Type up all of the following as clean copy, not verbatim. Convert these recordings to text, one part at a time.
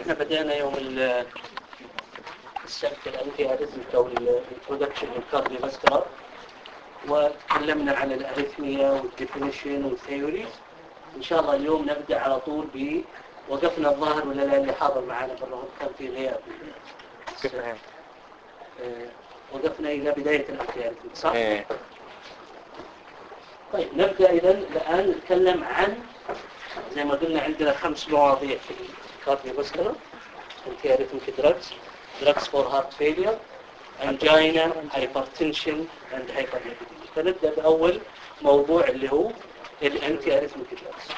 احنا بدأنا يوم السبت الأنتي أريثميك أو الانترودكشن للكارديوفاسكولار، وتكلمنا عن الأريثميا والديفينيشن والثيوريز. إن شاء الله اليوم نبدأ على طول وقفنا الظاهر ولا لا اللي حاضر معنا بالرغم كان في غياب. وقفنا إلى بداية الأنتي أريثميك صح؟ طيب نبدأ إذا الآن نتكلم عن زي ما قلنا عندنا 5 مواضيع في الكارديوفاسكولار: anti arrhythmic drugs, drugs for heart failure, angina, hypertension and hyperlipidemia. فنبدأ بأول موضوع اللي هو anti arrhythmic drugs.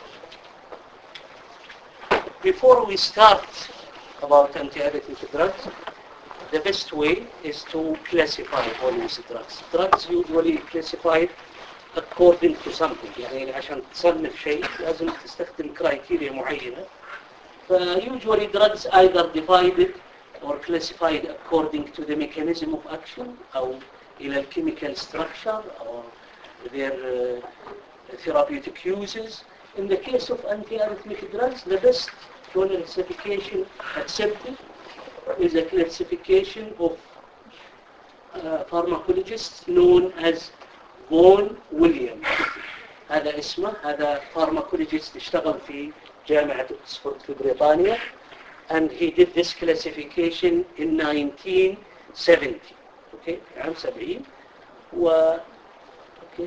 Before we start about anti arrhythmic drugs, the best way is to classify all these drugs. Drugs usually classified according to something. يعني عشان تصنف شيء لازم تستخدم كرايتيريا معينة. Usually drugs either divided or classified according to the mechanism of action أو إلى الchemical structure or their therapeutic uses. In the case of anti-arrhythmic drugs, the best classification accepted is a classification of pharmacologists known as Vaughan Williams. هذا اسمه، هذا pharmacologist اشتغل في جامعة أكسفورد في بريطانيا, and he did this classification in 1970. Okay, عام 70 okay.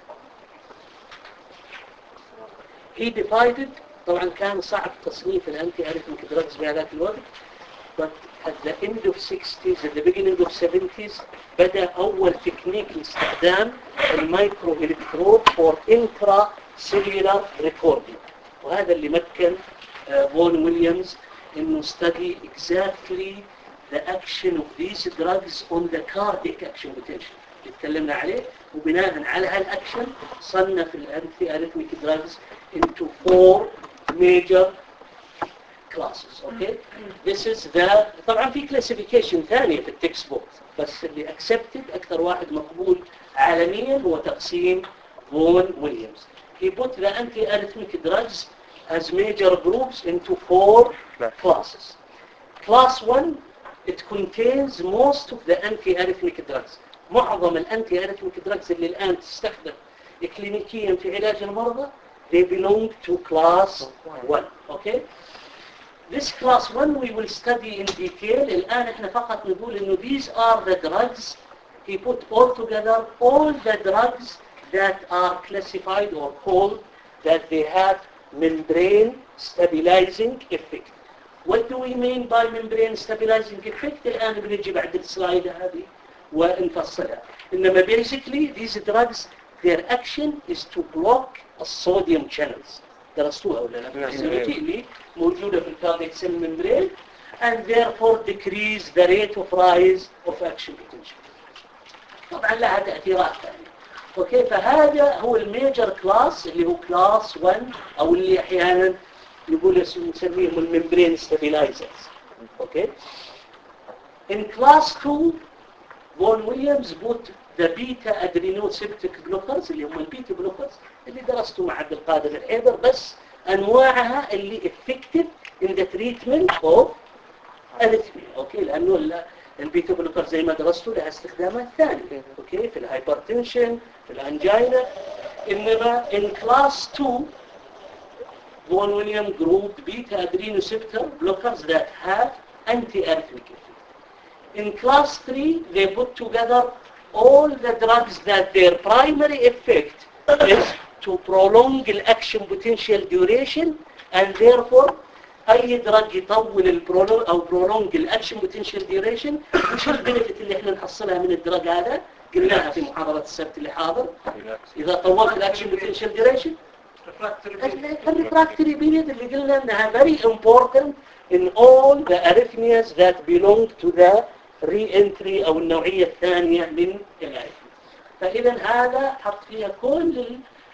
He divided. طبعا كان صعب تصنيف الانتي اريثميك دراجز بهذاك الوقت, but at the end of 60s at the beginning of 70s بدأ أول تكنيك لاستخدام المايكرو إلكترود for intracellular recording, وهذا اللي مكن فون ويليامز إنه study exactly the action of these drugs on the cardiac action potential اللي تكلمنا عليه, وبناء على هالأكشن صنف الانتي اريثميك دراجز into 4 major classes. Okay, this is the. طبعا في classification ثانية في التكست بوك, بس اللي accepted أكثر واحد مقبول عالميا هو تقسيم فون ويليامز. He put the anti-arrhythmic drugs as major groups into 4 classes. Class 1, it contains most of the anti-arrhythmic drugs. معظم الانتي-arrhythmic drugs اللي الآن تستخدم كلينيكيا في علاج المرضى, they belong to class 1. Okay. This class 1 we will study in detail. الآن احنا فقط نقول إنه these are the drugs. He put all together all the drugs that are classified or called that they have membrane stabilizing effect. What do we mean by membrane stabilizing effect? الآن بنجي بعد السلايد هذه ونفصلها. إنما basically these drugs, their action is to block الصوديوم channels. درستوها ولا لا؟ اللي موجودة في الكاردياك سيل ممبرين, and therefore decrease the rate of rise of action potential. طبعا لها تأثيرات ثانية. اوكي, فهذا هو الميجر كلاس اللي هو كلاس 1 او اللي احيانا نقول نسميهم الممبرين ستابيلايزرز. اوكي. In class 2 فون ويليامز put the beta adrenocytic blockers اللي هم البيتا بلوكرز اللي درسته مع عبد القادر الحيدر, بس انواعها اللي effective in the treatment of arrhythmia. اوكي, لانه البيتا بلوكر زي ما درسته لها استخدامات ثانيه. اوكي, في الهايبرتنشن, في الانجينا. انما in class 2 فون ويليام grouped beta adrenoceptor blockers that have anti-arrhythmic effect. In class 3 they put together all the drugs that their primary effect is to prolong the action potential duration, and therefore أي drug يطول البرولونج أو prolong الأكشن potential duration. وش البنفيت اللي احنا نحصلها من الدرج هذا؟ قلناها في محاضرة السبت اللي حاضر. إذا طولت الأكشن potential duration الريفراكتوري period اللي قلنا إنها very important in all the arrhythmias that belong to the re-entry أو النوعية الثانية من الأريثميا. فإذا هذا حط فيها كل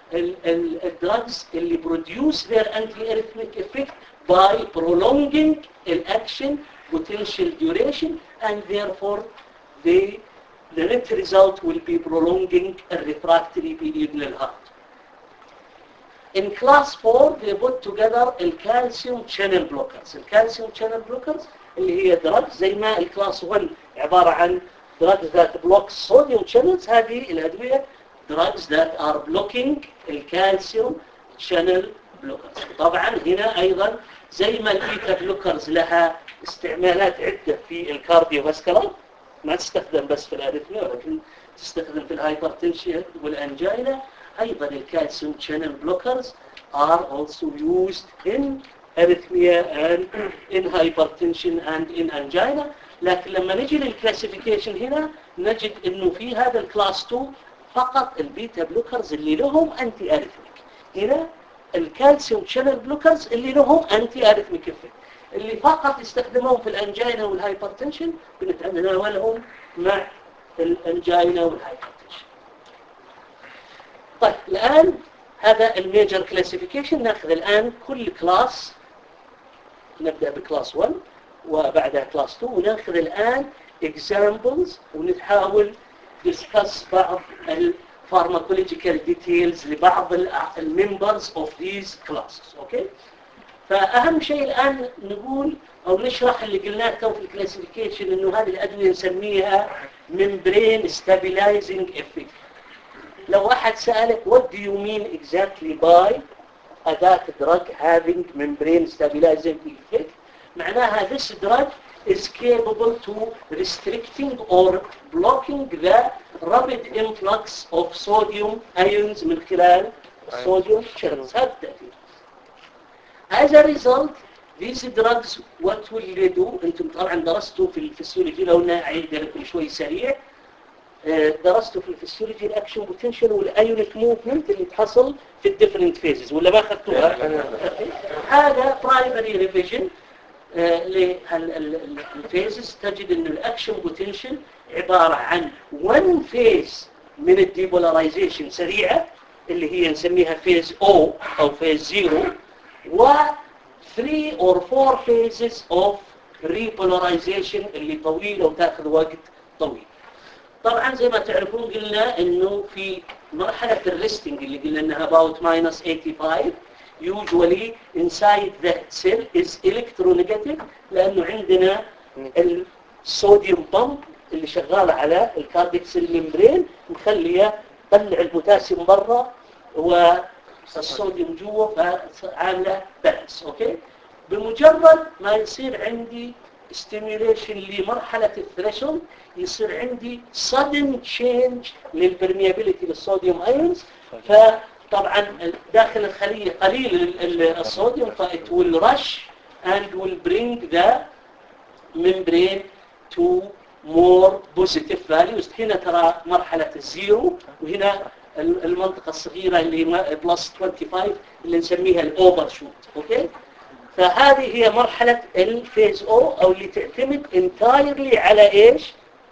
الدراجز اللي produce their anti-arrhythmic effect by prolonging the action potential duration, and therefore the net result will be prolonging a refractory period للهارت. in class 4 they put together الكالسيوم channel blockers. الكالسيوم channel blockers اللي هي drugs زي ما الكلاس 1 عبارة عن drugs that block sodium channels. هذه الأدوية drugs that are blocking الكالسيوم channel blockers. طبعا هنا أيضا زي ما البيتا بلوكرز لها استعمالات عدة في الكارديوفاسكولار، ما تستخدم بس في الاريثميا ولكن تستخدم في الهايبرتنشن والانجينا. أيضا الكالسيوم channel blockers are also used in arrhythmia and in hypertension and in angina. لكن لما نجي للكلاسيفيكيشن هنا نجد انه في هذا الكلاس 2 فقط البيتا بلوكرز اللي لهم انتي اريثميك. هنا الكالسيوم channel blockers اللي لهم انتي اريثميك افكت، اللي فقط يستخدمون في الانجينا والهايبرتنشن بنتناولهم مع الانجينا والهايبرتنشن. طيب الآن هذا الميجر كلاسيفيكيشن. ناخذ الآن كل كلاس، نبدأ بكلاس 1 وبعدها كلاس 2 وناخذ الآن examples ونحاول discuss بعض الفارماكولوجيكال ديتيلز لبعض الممبرز of these classes. اوكي؟ فأهم شيء الآن نقول أو نشرح اللي قلناه تو في الكلاسيفيكيشن إنه هذه الأدوية نسميها membrane stabilizing effect. لو أحد سألك what do you mean exactly by that drug having membrane stabilizing effect، معناها this drug is capable to restricting or blocking the rapid influx of sodium ions من خلال sodium channels. هذا التأثير. As a result these drugs what will they do؟ أنتم طبعا درستوا في الفسيولوجي، لو نعيد لكم شوي سريع. درستوا في الفسيولوجي الاكشن بوتنشال والايونيك موفمنت اللي تحصل في الديفرنت فيزز، ولا ما اخذتوها؟ هذا برايمري ريفيجن للفيزز. تجد انه الاكشن بوتنشال عباره عن 1 فيز من الديبولاريزيشن سريعه اللي هي نسميها فيز او او فيز 0، و 3 or 4 phases of repolarization اللي طويله وتاخذ وقت طويل. طبعا زي ما تعرفون قلنا انه في مرحلة الريستنج اللي قلنا انها about -85 usually inside the cell is electronegative، لانه عندنا الصوديوم بامب اللي شغالة على الكارديك سيل ممبرين مخلية تطلع البوتاسيوم برا والصوديوم جوا، فعاملة بالانس. اوكي؟ بمجرد ما يصير عندي stimulation لمرحلة الثريشولد يصير عندي sudden change للبرميابيليتي للصوديوم ايونز، فطبعا داخل الخلية قليل الصوديوم فit will rush and will bring the membrane to more positive values. هنا ترى مرحلة الزيرو، وهنا المنطقة الصغيرة اللي بلس 25 اللي نسميها الاوفر شوت. اوكي؟ فهذه هي مرحلة الفيز او اللي تعتمد entirely على ايش؟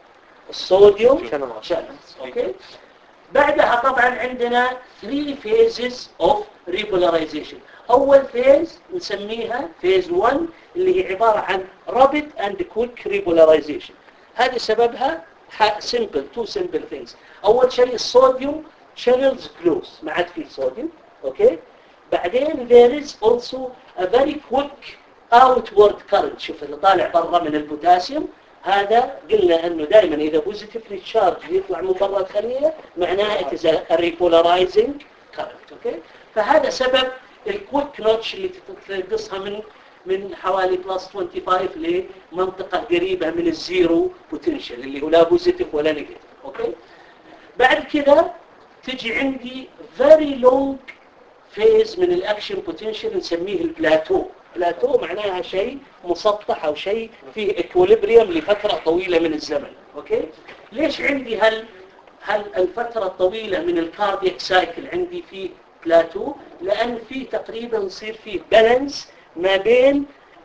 الصوديوم channels. اوكي؟ بعدها طبعا عندنا 3 phases of repolarization. اول فيز نسميها فيز 1 اللي هي عبارة عن rapid and quick repolarization. هذه سببها two simple things. اول شيء الصوديوم channels close، ما عاد في صوديوم. اوكي؟ بعدين there is also a very quick outward current. شوف اللي طالع برا من البوتاسيوم هذا قلنا انه دائما اذا بوزيتيفلي تشارج يطلع من برا الخليه معناها it is a repolarizing current. اوكي؟ فهذا سبب الكويك نوتش اللي تقصها من حوالي بلس 25 لمنطقه قريبه من الزيرو بوتنشال اللي هو لا بوزيتيف ولا نيجاتيف. اوكي؟ بعد كده تجي عندي very long فيز من الاكشن بوتنشال نسميه البلاتو. بلاتو معناها شيء مسطح او شيء فيه اكوليبريم لفترة طويلة من الزمن. اوكي؟ ليش عندي الفترة الطويلة من الكاردياك سايكل عندي فيه بلاتو؟ لان فيه تقريبا يصير فيه بالانس ما بين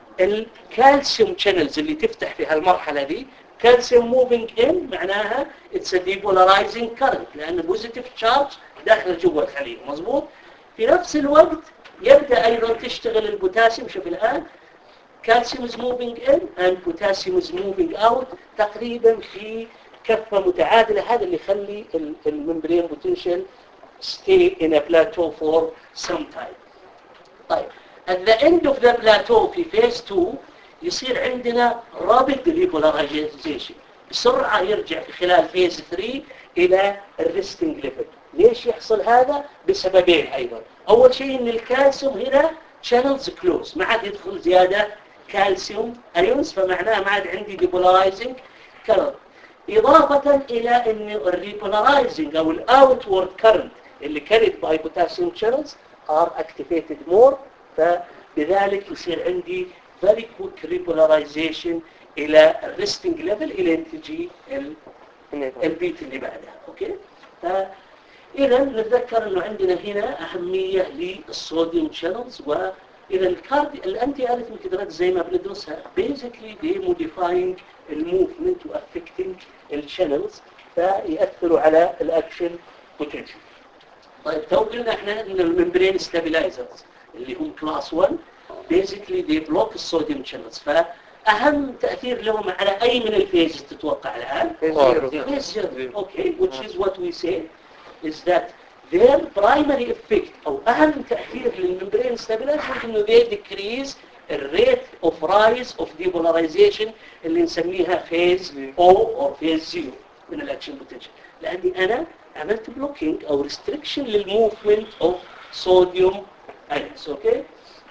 الكالسيوم شانلز اللي تفتح في هالمرحلة دي. كالسيوم موفينج ان معناها اتس ديبولرايزنج كارنت لان بوزيتيف تشارج داخل جوا الخلية. مظبوط؟ في نفس الوقت يبدأ أيضا تشتغل البوتاسيوم. شوف الآن calcium is moving in and potassium is moving out تقريبا في كفة متعادلة. هذا اللي يخلي الممبرين بوتنشال stay in a plateau for some time. طيب at the end of the plateau في phase 2 يصير عندنا rapid repolarization بسرعة يرجع في خلال phase 3 إلى الresting level. ليش يحصل هذا؟ بسببين أيضا. أول شيء إن الكالسيوم هنا channels close، ما عاد يدخل زيادة كالسيوم ايونز، فمعناه ما عاد عندي depolarizing current. إضافة إلى إن الريبولارايزنج أو الأوتورد كارنت اللي carried by potassium channels are activated more، فبذلك يصير عندي very quick repolarization إلى resting level إلى أن تجي البيت اللي بعدها. أوكي؟ فإذا نتذكر إنه عندنا هنا أهمية للصوديوم channels، وإذا الأنتي أريثميك دراجز زي ما بندرسها basically they modifying الموفمنت وأفكتنج الشانلز فيأثروا على الأكشن بوتنشال. طيب تو قلنا احنا ان الممبرين ستابلايزرز اللي هم كلاس 1 basically they block الصوديوم channels، فأهم تأثير لهم على أي من الفيز تتوقع الآن؟ phase 0. Okay, which is what we say is that their primary effect أو أهم تأثير للممبرين ستابلايزرز إنه they decrease الريت اوف رايز اوف depolarization اللي نسميها فيز او او فيز 0 من الاكشن بوتنشال، لاني انا عملت بلوكينج او ريستريكشن للموفمنت اوف صوديوم ايونز. اوكي.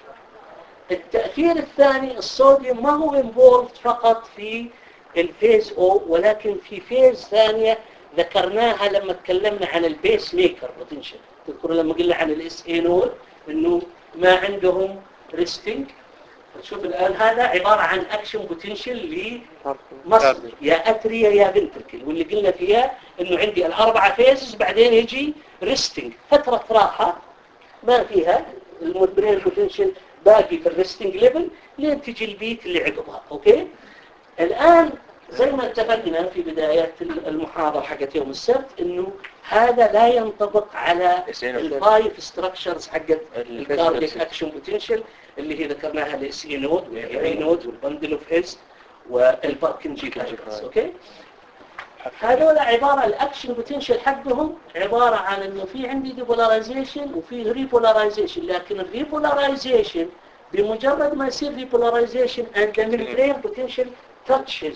التاثير الثاني الصوديوم ما هو انفولد فقط في الفيز او، ولكن في فيز ثانيه ذكرناها لما تكلمنا عن البيس ميكر بوتنشال. تذكروا لما قلنا عن الاس اي نود انه ما عندهم ريستنج. شوف الآن هذا عبارة عن أكشن بوتنشل لمصدر يا أتريا يا فنتركل، واللي قلنا فيها إنه عندي الأربعة فيزز بعدين يجي ريستنج، فترة راحة ما فيها الممبرين بوتنشل باقي في الريستنج ليفل لين تجي البيت اللي عقبها. أوكي. الآن زي ما اتفقنا في بدايات المحاضرة حقت يوم السبت إنه هذا لا ينطبق على الفايف ستراكشرز حقت الكارديك أكشن بوتنشل اللي هي ذكرناها الاس اي نود والاي نود والبندل اوف هيلز والباركنجي فايبرز. اوكي. هذول عباره الاكشن بوتنشال حقهم عباره عن انه في عندي ديبولاريزيشن وفي ريبولاريزيشن، لكن الريبولاريزيشن بمجرد ما يصير ريبولاريزيشن and the membrane potential touches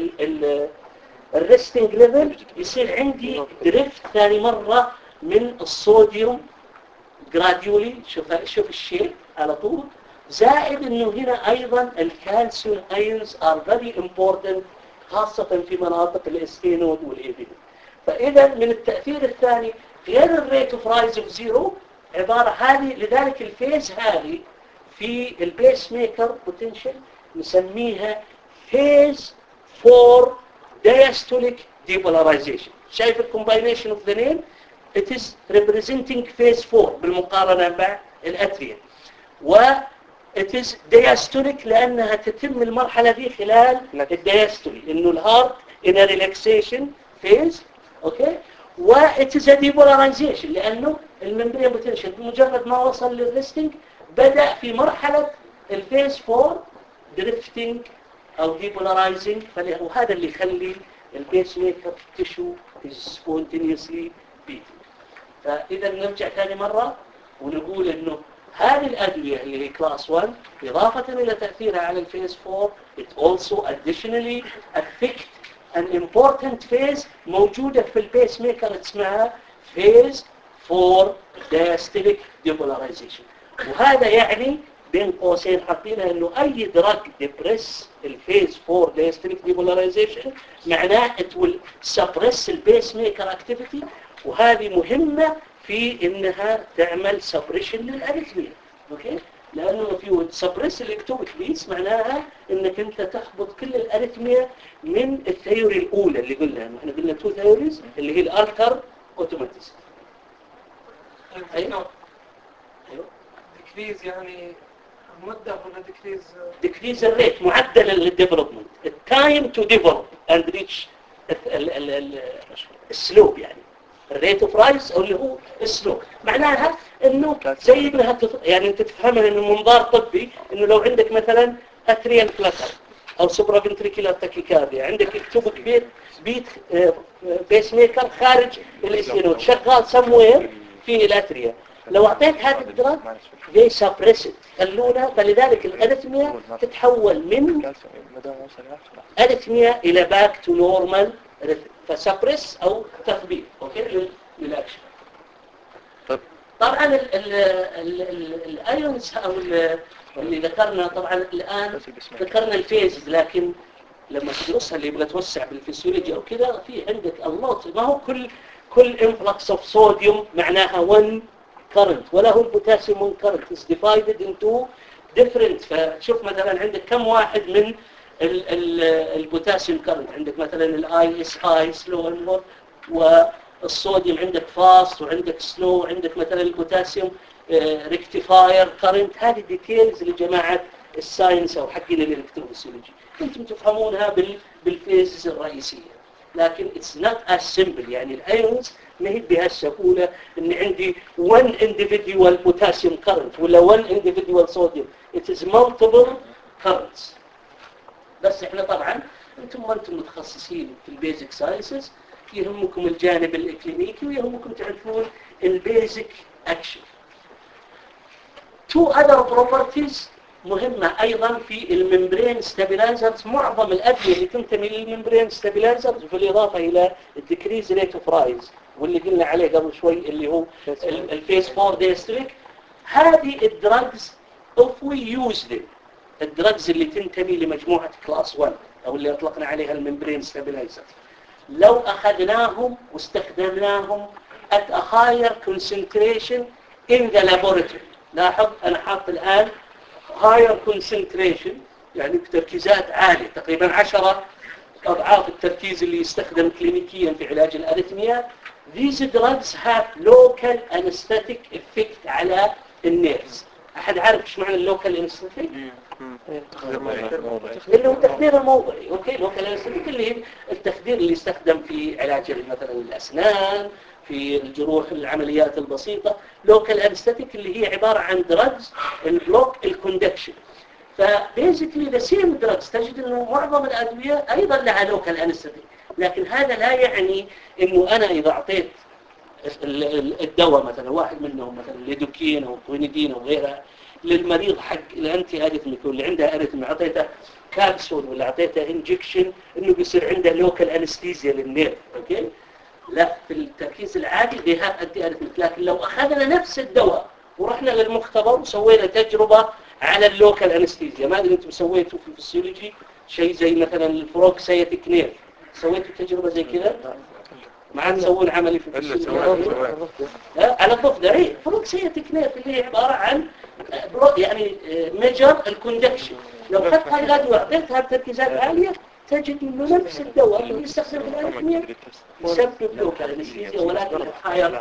الريستنج ليفل يصير عندي دريفت ثاني مره من الصوديوم جراديولي. شوف الشيء على طول، زائد انه هنا ايضا الكالسيوم ايونز ار فيري امبورتنت خاصة في مناطق الاس اي نود والاي بي. فاذا من التأثير الثاني غير الريت اوف رايز اوف زيرو عبارة هذه، لذلك الفيز هذه في البيس ميكر بوتنشال نسميها فيز 4 diastolic depolarization. شايف الكومباينيشن اوف ذا نيم؟ it is representing phase 4 بالمقارنة مع الاتريا، و it is diastolic لأنها تتم المرحلة دي خلال الدياستولي، إنه الهارت in a relaxation phase. أوكي. و it is a depolarization لأنه الممبرين بوتنشال بمجرد ما وصل للريستنج بدأ في مرحلة الفيز 4 drifting أو depolarizing، وهذا اللي يخلي البيس ميكر تشو is spontaneously beating. فإذا نرجع ثاني مرة ونقول إنه هذه الأدوية اللي هي كلاس 1 إضافة إلى تأثيرها على الفيز 4 it also additionally affect an important phase موجودة في البيس ميكر اسمها phase 4 diastolic depolarization. وهذا يعني بين قوسين حاطينها إنه أي دراج ديبريس الفيز 4 diastolic depolarization معناه it will suppress البيس ميكر activity، وهذه مهمة في انها تعمل سبريشن للاريثميا. اوكي. لانه في سبريس الاكتوبيك بيس معناها انك انت تحبط كل الاريثميا من الثيوري الاولى اللي قلنا، احنا قلنا تو ثيوريز اللي هي الالتر اوتوماتيس. ايوه ديكريز يعني مدة ولا ديكريز الريت معدل الديفلوبمنت التايم تو ديفلوب اند ريتش السلوب، يعني الريت اوف رايز او اللي هو السلوب. معناها انه زي انها يعني انت تفهمها انه منظار طبي، انه لو عندك مثلا اتريال فلتر او سوبرا فنتريكولار تاكيكارديا، عندك اكتوبك بيت بيس ميكر خارج الاسينود شغال سموير في الاتريا. لو اعطيت هذا الدراج they suppress it خلونا، فلذلك الاريثميا تتحول من اريثميا الى باك تو نورمال فسبرس او تثبيت اوكي للاكشن. طبعا الايونز او اللي ذكرنا طبعا الان ذكرنا الفيز، لكن لما تدرسها اللي يبغى توسع بالفسيولوجي او كذا في عندك اللوت، ما هو كل انفلكس اوف صوديوم معناها 1 current، ولا هو البوتاسيوم 1 current is divided into different. فشوف مثلا عندك كم واحد من البوتاسيوم current، عندك مثلا الاي اس اي سلو والصوديوم عندك فاست، وعندك سلو، وعندك مثلا البوتاسيوم ريكتيفاير current. هذه ديتيلز لجماعه الساينس او حقين الالكتروفيسيولوجي انتم تفهمونها بالفيزز الرئيسيه، لكن it's not as simple. يعني الايونز ما هي بهالسهوله ان عندي one individual potassium current ولا one individual sodium. it is multiple currents. بس احنا طبعا انتم ما انتم متخصصين في البيزك ساينسز، يهمكم الجانب الاكلينيكي ويهمكم تعرفون البيزك اكشن. two other properties مهمة أيضا في الممبرين ستابيلايزرز. معظم الأدوية اللي تنتمي للممبرين ستابيلايزرز بالإضافة إلى الديكريز ريت اوف رايز واللي قلنا عليه قبل شوي اللي هو الفيز 4 ديستريك. هذه الدراجز if we use them، الدراجز اللي تنتمي لمجموعة كلاس 1 أو اللي أطلقنا عليها الممبرين ستابيلايزرز، لو أخذناهم واستخدمناهم at a higher concentration in the laboratory. لاحظ أنا حاط الآن higher concentration يعني بتركيزات عالية تقريبا 10 أضعاف التركيز اللي يستخدم كلينيكيا في علاج الأريثميا. These drugs have local anesthetic effect على النيرفز. أحد عارف إيش معنى اللوكال anesthetic؟ اللي هو التخدير الموضعي. أوكي، local anesthetic اللي هي التخدير اللي يستخدم في علاج مثلا الأسنان، في الجروح العمليات البسيطة. local anesthetic اللي هي عبارة عن drugs البلوك الكوندكشن. فبيزيكلي ذا سيم دراجز تجد انه معظم الادويه ايضا لها لوكال انستيك، لكن هذا لا يعني انه انا اذا اعطيت الدواء مثلا واحد منهم مثلا ليدوكين او كوينيدين او غيرها للمريض حق الانتي اريثميك اللي عنده اريثميا، اعطيته كابسول ولا اعطيته انجكشن، انه بيصير عنده لوكال انستيزيا للنيرف. اوكي، لا، في التركيز العالي they have anti arrhythmic. لكن لو اخذنا نفس الدواء ورحنا للمختبر وسوينا تجربه على اللوكال انستيزيا، ما ادري انتم سويتوا في الفسيولوجي شيء زي مثلا الفروكسياتيك نيرف، سويتوا تجربه زي كذا؟ ما عاد تسوون عملي في الفسيولوجي على الضفدع. اي فروكسياتيك نيرف اللي هي عباره عن يعني ميجر الكوندكشن. لو اخذت هاي الادويه وعطيتها بتركيزات عاليه تجد انه نفس الدواء اللي يستخدم في الاريثميا يسبب لوكال انستيزيا ولكن هاير.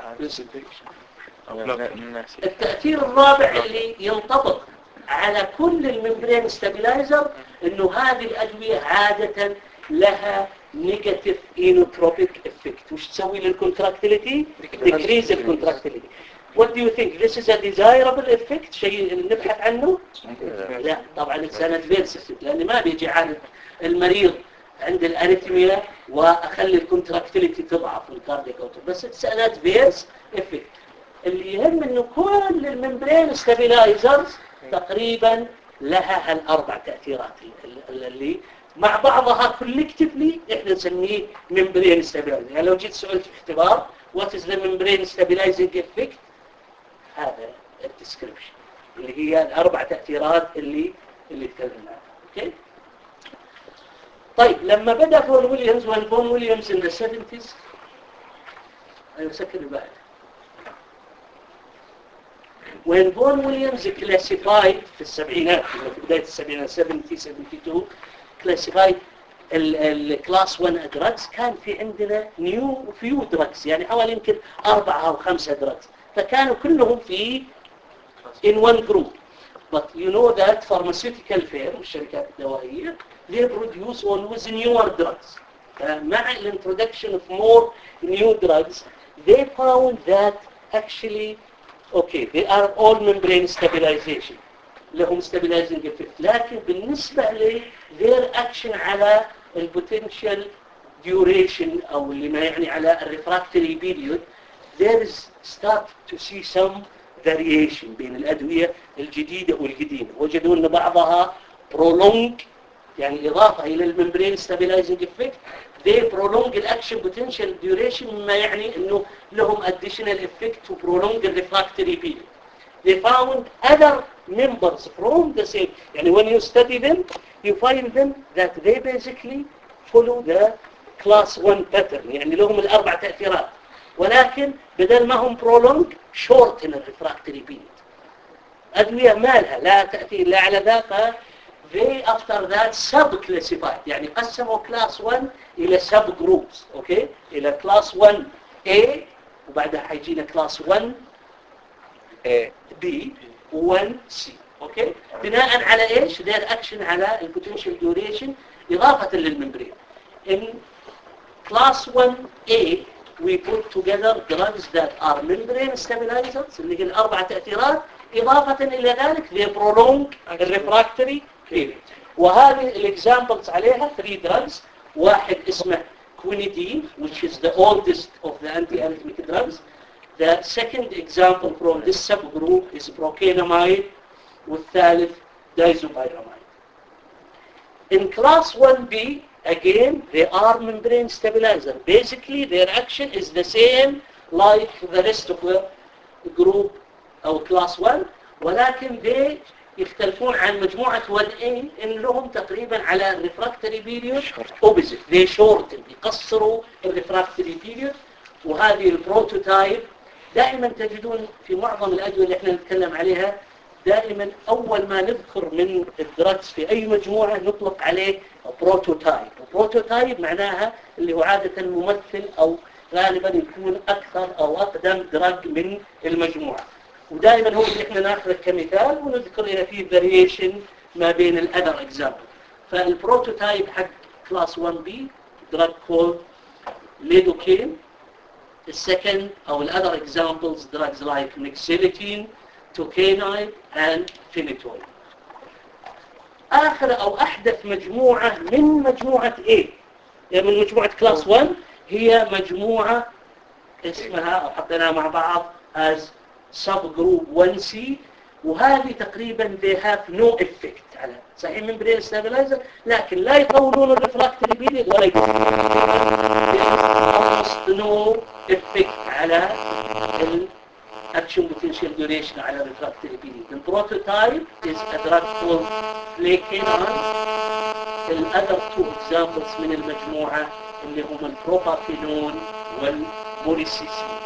التأثير الرابع اللي ينطبق على كل الممبرين ستابيلايزر انه هذه الادويه عاده لها نيجاتيف اينوتروبيك افكت. وش تسوي للكونتراكتيليتي؟ ديكريز الكونتراكتيليتي. What do you think? This is a desirable effect؟ شيء نبحث عنه؟ لا طبعا it's an adverse effect، لان ما بيجي عالج المريض عند الاريثميا واخلي الكونتراكتيليتي تضعف الكاردياك اوتو، بس it's an adverse effect. اللي يهم انه كل الممبرين ستابيلايزرز تقريبا لها هالاربع تاثيرات اللي مع بعضها كولكتيفلي احنا نسميه ممبرين ستابيلايزر. يعني لو جيت سئلت في اختبار وات از ذا ممبرين ستابيلايزنج افكت، هذا الديسكريبشن اللي هي الاربع تاثيرات اللي تكلمنا عنها. اوكي، طيب لما بدا فون ويليامز in the 70s، ايوه سكر بعد. When Vaughan Williams classified في السبعينات، في بداية السبعينات 72 classified الكلاس 1 drugs، كان في عندنا few drugs يعني حوالي يمكن 4 أو 5 drugs، فكانوا كلهم في in one group. But you know that pharmaceutical firm الشركات الدوائية they produce always newer drugs. مع introduction of more new drugs they found that actually okay they are all membrane stabilization لهم stabilizing effect، لكن بالنسبة ل their action على potential duration أو اللي ما يعني على refractory period there is start to see some variation بين الأدوية الجديدة والقديمة. وجدوا أن بعضها prolong يعني إضافة إلى الممبرين stabilizing effect they prolong the action potential duration مما يعني أنه لهم additional effect to prolong the refractory period. They found other members from the same يعني when you study them you find them that they basically follow the class 1 pattern يعني لهم الأربع تأثيرات ولكن بدل ما هم prolong shorten the refractory period. أدوية ما لها لا تأثير لا على ذا they after that sub-classified يعني قسموا class 1 إلى sub-groups أوكي إلى class 1A وبعدها حيجينا class 1B و1C أوكي بناء على إيش their action على potential duration إضافة للممبرين. In class 1A we put together drugs that are membrane stabilizers اللي هي الأربع تأثيرات إضافة إلى ذلك they prolong الريفراكتوري period. وهذه الexamples عليها 3 drugs واحد اسمه quinidine which is the oldest of the anti-arrhythmic drugs. The second example from this subgroup is procainamide والثالث diazopyramide. In class 1B again they are membrane stabilizer. Basically their action is the same like the rest of the group أو class 1 ولكن they يختلفون عن مجموعة 1A إن لهم تقريبا على الريفراكتوري بيريود opposite they shorten يقصروا الريفراكتوري بيريود. وهذه البروتوتايب دائما تجدون في معظم الأدوية اللي احنا نتكلم عليها دائما أول ما نذكر من الدراجز في أي مجموعة نطلق عليه بروتوتايب. بروتوتايب معناها اللي هو عادة ممثل أو غالبا يكون أكثر أو أقدم دراج من المجموعة ودائما هو اللي احنا ناخذه كمثال ونذكر إذا فيه فاريشن ما بين الأذر إكزامبل. فالبروتوتايب حق كلاس 1B دراج كولد ليدوكين. السكند أو الأذر إكزامبلز دراجز لايك ميكسيليتين توكينايد and phenytoin. آخر أو أحدث مجموعة من مجموعة A يعني من مجموعة كلاس 1 هي مجموعة اسمها أو حطيناها مع بعض as subgroup 1C وهذه تقريبا they have no effect على صحيح membrane stabilizer لكن لا يطولون الريفراكتوري بيريد ولا almost no effect على action potential duration على refractory period. The prototype is a drug called flecainone. The other 2 examples من المجموعة اللي هم البروبافينون والموريسيسين.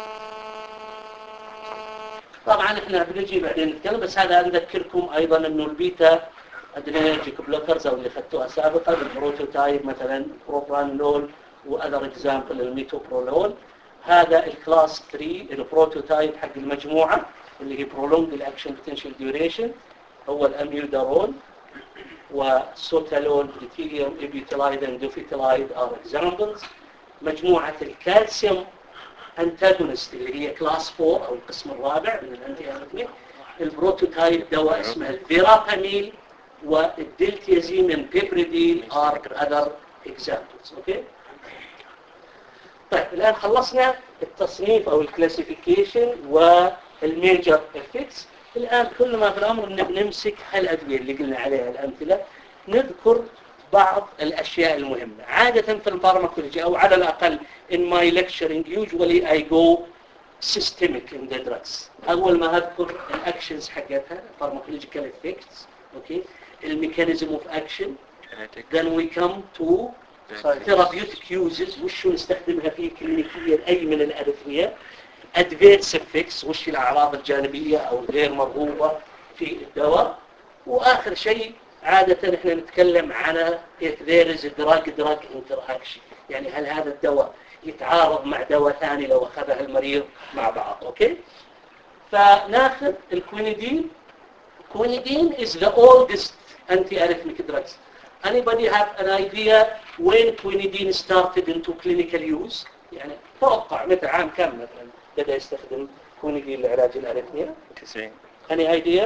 طبعا احنا بنجي بعدين نتكلم بس هذا نذكركم ايضا انه البيتا ادرينرجيك بلوكرز او اللي اخذتوها سابقا البروتوتايب مثلا بروبرانول واذر اكزامبل الميتوبرولول. هذا الكلاس 3 البروتوتايب حق المجموعة اللي هي prolonged action potential duration هو الاميودارون وسوتالول بليتيليوم ابيوتيلايد اندوفيتيلايد are examples. مجموعة الكالسيوم انتاجونست اللي هي كلاس 4 او القسم الرابع من الانتي اريثميك. البروتوتايب دواء اسمه الفيراباميل والدلتيازيمين بيبريديل are other examples. اوكي طيب الآن خلصنا التصنيف أو الكلاسيفيكيشن والميجر افكتس. الآن كل ما في الأمر إن بنمسك الأدوية اللي قلنا عليها الأمثلة نذكر بعض الأشياء المهمة. عادة في الفارماكولوجي أو على الأقل in my lecturing usually I go systemic in the drugs. أول ما أذكر الأكشنز حقتها pharmacological effects أوكي الميكانيزم of action then we come to therapeutic uses وش نستخدمها فيه كلينيكيا أي من الأرثمية adverse effects وش الأعراض الجانبية أو غير مرغوبة في الدواء. وآخر شيء عادة احنا نتكلم على if there is a drug interaction يعني هل هذا الدواء يتعارض مع دواء ثاني لو أخذها المريض مع بعض. أوكي فناخذ الكوينيدين. Quinidine is the oldest anti-arrhythmic drugs. Anybody have an idea when quinidine started into clinical use؟ يعني توقع متى عام كم مثلا بدأ يستخدم quinidine لعلاج الأريثميا؟ 90. Any idea؟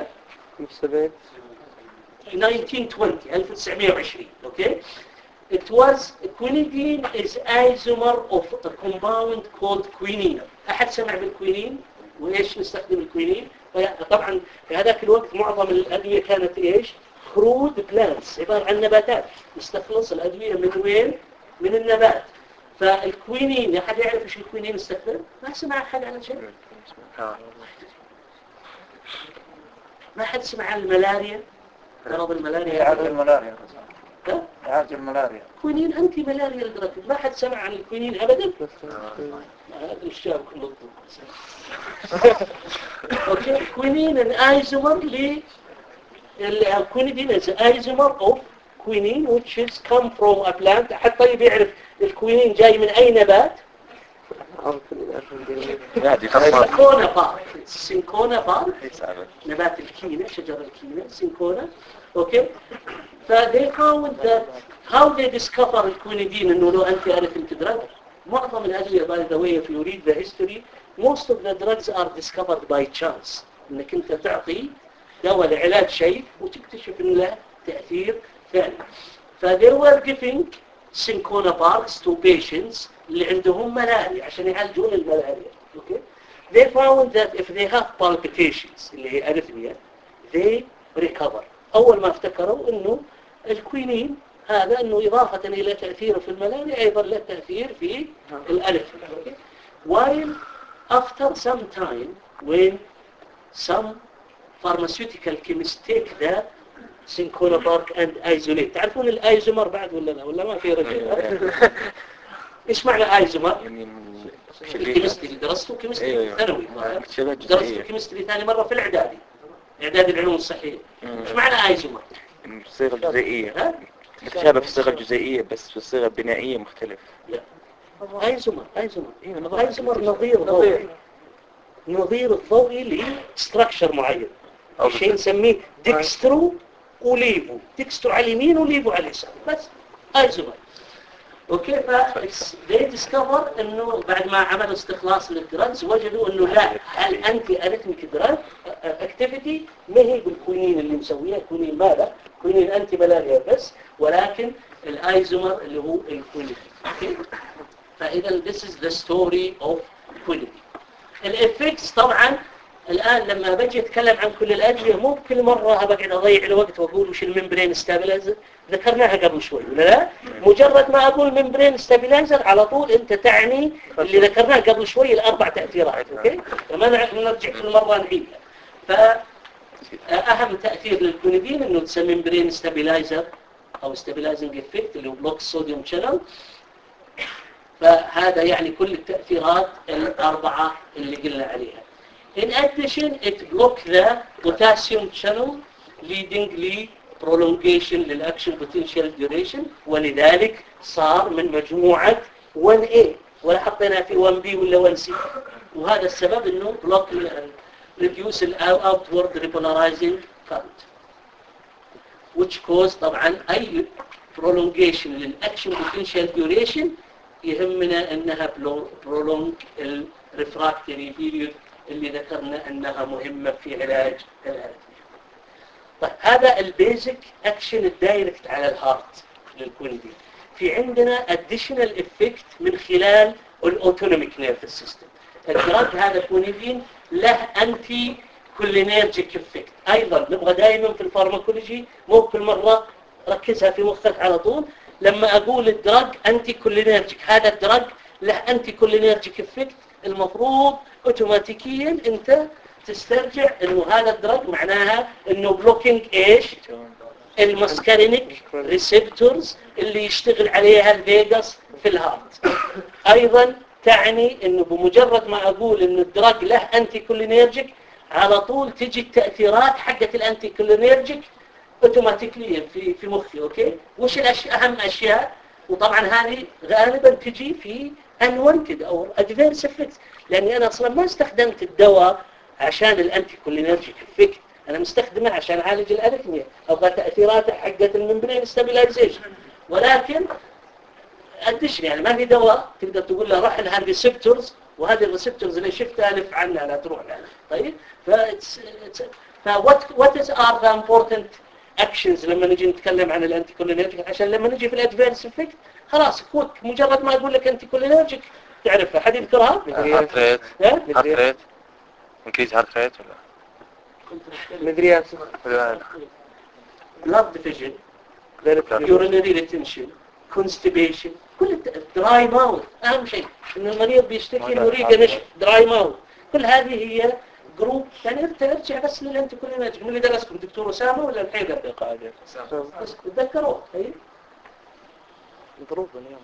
1920 1920 1920. Okay. It was quinidine is isomer of a compound called quinine. أحد سمع بالكوينين؟ وإيش نستخدم الكوينين؟ طبعا في هذاك الوقت معظم الأدوية كانت إيش؟ crude plants، عبارة عن نباتات. نستخلص الأدوية من وين؟ من النبات. فالكوينين، أحد يعرف إيش الكوينين استخدم؟ ما سمع أحد عن شيء؟ ما حد سمع عن الملاريا؟ مرض الملاريا. يعالج الملاريا. ها؟ يعالج الملاريا. كوينين أنتي ملاريا الدرج. ما حد سمع عن الكوينين أبدا؟ هذا الشاب كله اوكي. كوينين الايزومر الكوينين is isomer of quinine which is come from a plant. حتى طيب يعرف الكوينين جاي من أي نبات؟ سينكونا بارك. سينكونا بارك، نبات الكينة، شجر الكينة، سينكونا. اوكي. they found that how they discover الكوينيدين انه له انتي اريثميك دراج. معظم الأدوية by the way if you read the history most of the drugs are discovered by chance. انك انت تعطي دواء لعلاج شيء وتكتشف انه له تأثير ثاني. they were giving Cinchona barks to patients اللي عندهم ملاريا عشان يعالجون الملاريا. Okay. They found that if they have palpitations اللي هي أريثميا they recover. أول ما افتكروا انه الكوينين هذا انه إضافة الى تأثيره في الملاريا ايضا له تأثير في الأريثميا. Okay. While after some time when some pharmaceutical chemists take the Cinchona bark and isolate. تعرفون الايزومر بعد ولا لا؟ ولا ما في رجل؟ ايش معنى ايزومر؟ الكيمستري درسته كيمستري ثانوي. درسته كيمستري ثاني مرة في الاعدادي. اعدادي العلوم الصحية. ايش معنى ايزومر؟ الصيغة الجزيئية. متشابه في الصيغة الجزيئية بس في الصيغة البنائية مختلف. ايزومر نظير ضوئي. نظير الضوئي لستراكشر معين. شيء نسميه ديكسترو وليفو. ديكسترو على اليمين وليفو على اليسار. بس ايزومر. اوكي. they discover انه بعد ما عملوا استخلاص للدراجز وجدوا انه لا، الانتي اريثميك دراج اكتيفيتي ما هي بالكوينين اللي مسويها. كوينين ماذا؟ كوينين انتي ملاريا بس، ولكن الايزومر اللي هو الكوينين. اوكي. فاذا this is the story of quinine. الافكتس طبعا الآن لما بجي أتكلم عن كل الأدوية مو بكل مرة بقعد أضيع الوقت وأقول وش الممبرين ستابلايزر. ذكرناها قبل شوي ولا لا؟ مجرد ما أقول ممبرين ستابلايزر على طول أنت تعني اللي ذكرناه قبل شوي الأربع تأثيرات. أوكي؟ فما نرجع كل مرة نعيدها. فأهم تأثير للكونيدين إنه تسمى ممبرين ستابلايزر أو ستابلايزنج إفكت اللي هو بلوك الصوديوم شانل. فهذا يعني كل التأثيرات الأربعة اللي قلنا عليها. In addition, it blocks the potassium channel leading prolongation للأكشن potential duration، ولذلك صار من مجموعة 1A ولا حطينا في 1B ولا 1C. وهذا السبب إنه block reduce outward repolarizing current which cause طبعا أي prolongation للأكشن potential duration يهمنا أنها prolong refractory period اللي ذكرنا أنها مهمة في علاج الأريثميا. طيب هذا البيزك أكشن الدايركت على الهارت للكوينيدين. في عندنا additional effect من خلال الأوتونوميك نيرفس سيستم. الدراج هذا الكوينيدين له أنتي كولينيرجيك إفكت. أيضا نبغى دائما في الفارماكولوجي مو كل مرة ركزها في مخك على طول. لما أقول الدراج أنتي كولينيرجيك، هذا الدراج له أنتي كولينيرجيك إفكت، المفروض اوتوماتيكيا انت تسترجع انه هذا الدرج معناها انه بلوكينج ايش؟ الماسكارينيك ريسبتورز اللي يشتغل عليها الفيجاس في الهارت. ايضا تعني انه بمجرد ما اقول انه الدرج له انتي كولينيرجيك على طول تجي التأثيرات حقت الانتي كولينيرجيك اوتوماتيكيا في مخي. اوكي. وش اهم اشياء؟ وطبعا هذه غالبا تجي في unwanted أو adverse effects، لأني أنا أصلا ما استخدمت الدواء عشان الأنتي كولينرجيك إفكت، أنا مستخدمه عشان أعالج الأريثميا أبغى تأثيراته حقت الممبرين ستابلايزيشن. ولكن أدش يعني ما في دواء تقدر تقول له روح لها الريسبتورز، وهذه الريسبتورز اللي شفتها ألف عنها لا تروح لها. طيب what are the important اكشنز لما نجي نتكلم عن الانتي كولينرجيك، عشان لما نجي في الادفيرس افكت خلاص كوك مجرد ما يقول لك انتي كولينرجيك تعرفها. حد يذكرها؟ هارت ريت. هارت ريت انكريز هارت ريت ولا مدريات بلاد ديفيجن، يورينري ريتنشن، كونستيبيشن، كل دراي ماوث. اهم شيء ان المريض بيشتكي انه ريقه نشف، دراي ماوث، كل هذه هي جروب. يعني ترجع بس للانتي كولينرجيك. من اللي درسكم دكتور اسامه ولا الحيدر؟ بس تذكروه. ضروب اليوم.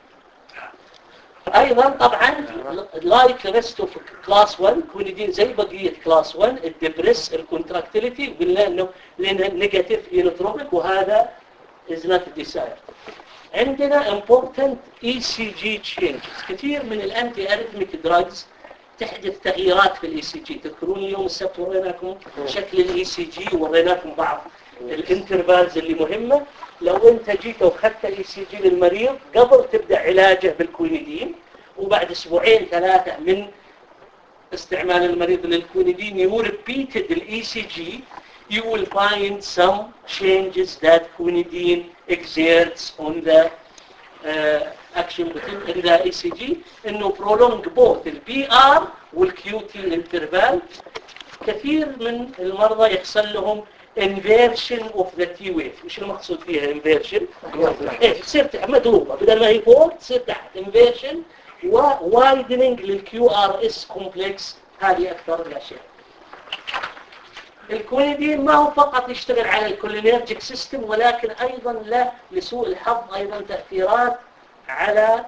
ايضا طبعا لايك ريست اوف كلاس 1 كوينيدين زي بقيه كلاس 1 الدبريس الكونتراكتيليتي، قلنا انه لانها نيجاتيف اينوتروبيك وهذا is not desired. عندنا important ECG changes. كثير من الانتي اريثميك دراجز تحدث تغييرات في الاي سي جي. تذكرون اليوم السبت وريناكم شكل الاي سي جي ووريناكم بعض الانترفالز اللي مهمه. لو انت جيت واخذت الاي سي جي للمريض قبل تبدا علاجه بالكوينيدين، وبعد اسبوعين ثلاثه من استعمال المريض للكوينيدين you repeated the ECG, you will find some changes that quinidine exerts on the action in the ECG, انه prolong both ال PR وال QT interval. كثير من المرضى يحصل لهم inversion of the T wave. مش المقصود فيها inversion؟ تصير مدروبة، بدل ما هي فوق تصير تحت. inversion و widening لل QRS complex. هذه أكثر الأشياء. الكوينيدين ما هو فقط يشتغل على الكولينيرجيك سيستم، ولكن أيضا له لسوء الحظ أيضا تأثيرات على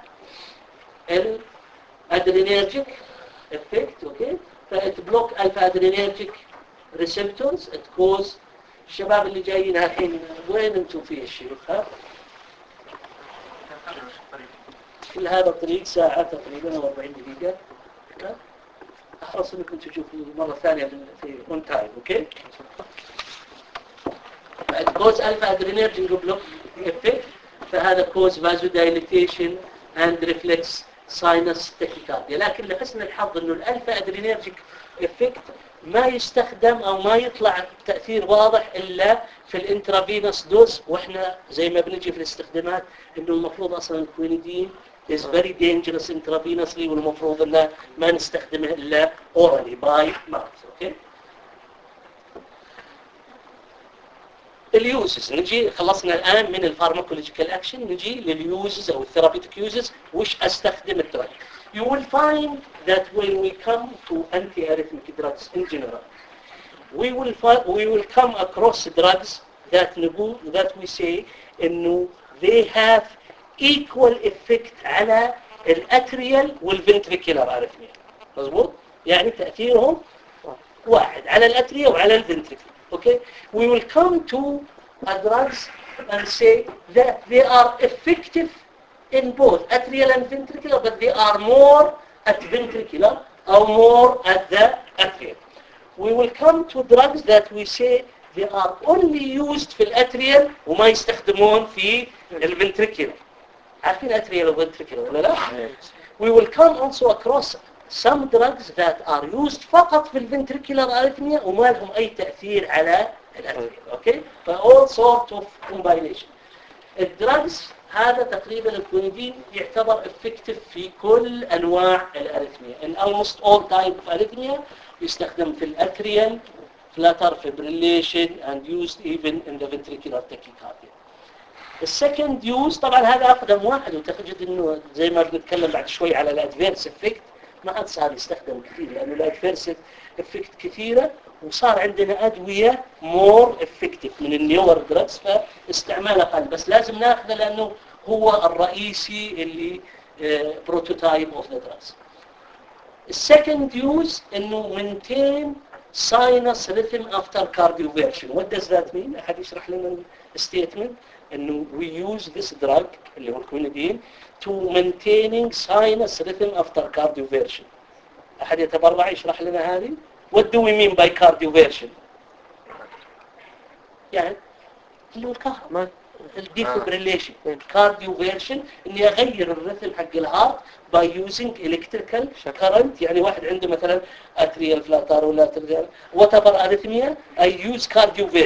الادرينيرجيك افكت. اوكي، فاتبلوك الفا ادرينيرجيك ريسبتورز تكوز. الشباب اللي جايين الحين وين انتم فيه الشيوخ؟ ها كل هذا الطريق ساعة تقريبا او 40 دقيقة. احرص انكم تشوفوا مرة ثانية في اون تايم. اوكي، تكوز الفا ادرينيرجيك بلوك افكت، فهذا كوز فازو دايليتيشن اند ريفلكس ساينس تاكيكارديا. لكن لحسن الحظ انه الالفا ادرينيرجيك افكت ما يستخدم او ما يطلع تاثير واضح الا في الانترافينوس دوز، واحنا زي ما بنجي في الاستخدامات انه المفروض اصلا الكوينيدين is very dangerous intravenously، والمفروض انه ما نستخدمه الا orally by mouth. اوكي، اليوزز. نجي خلصنا الآن من الفارماكولوجيكال أكشن، نجي لليوزز أو الثيرابيوتيك يوزز. وش أستخدم الدراج؟ You will find that when we come to anti-arrhythmic drugs in general, we will come across drugs that we say إنه they have equal effect على الأتريال والفنتريكولار أريثميا. مظبوط؟ يعني تأثيرهم واحد على الأتريال وعلى الفنتريكولار. Okay, we will come to drugs and say that they are effective in both atrial and ventricular, but they are more at ventricular or more at the atrial. We will come to drugs that we say they are only used في الأتريال وما يستخدمون في الفنتريكولار. عارفين أتريال وفنتريكولار ولا لا؟ We will come also across some drugs that are used فقط في الفنتريكولار أريثميا وما لهم أي تأثير على الأتريال. أوكي؟ all sort of combination. الدراجز هذا تقريبا الكوينيدين يعتبر effective في كل أنواع الأريثميا. In almost all type of arrhythmia يستخدم في الأتريال flutter fibrillation and used even in the ventricular tachycardia. السكند يوز طبعا هذا أقدم واحد، وتجد إنه زي ما بنتكلم بعد شوي على الأدفيرس افكت ما عاد صار يستخدم كثير، لأنه الأدفيرس افكت كثيرة وصار عندنا أدوية مور افكتيف من النيور دراجز فاستعمال أقل، بس لازم ناخذه لأنه هو الرئيسي اللي بروتوتايب اوف ذا دراجز. السكند يوز إنه maintain sinus rhythm after cardioversion. What does that mean؟ أحد يشرح لنا الستيتمنت؟ إنه we use this drug اللي هو الكوينيدين to maintaining sinus rhythm after cardioversion. أحد يتبرع يشرح لنا هذه؟ What do we mean by cardioversion؟ يعني اللي هو الكهرباء، الديفبريليشن. cardioversion إني أغير الريتم حق الهارت by using electrical current. يعني واحد عنده مثلا atrial flutter ولا whatever arrhythmia I use cardioversion.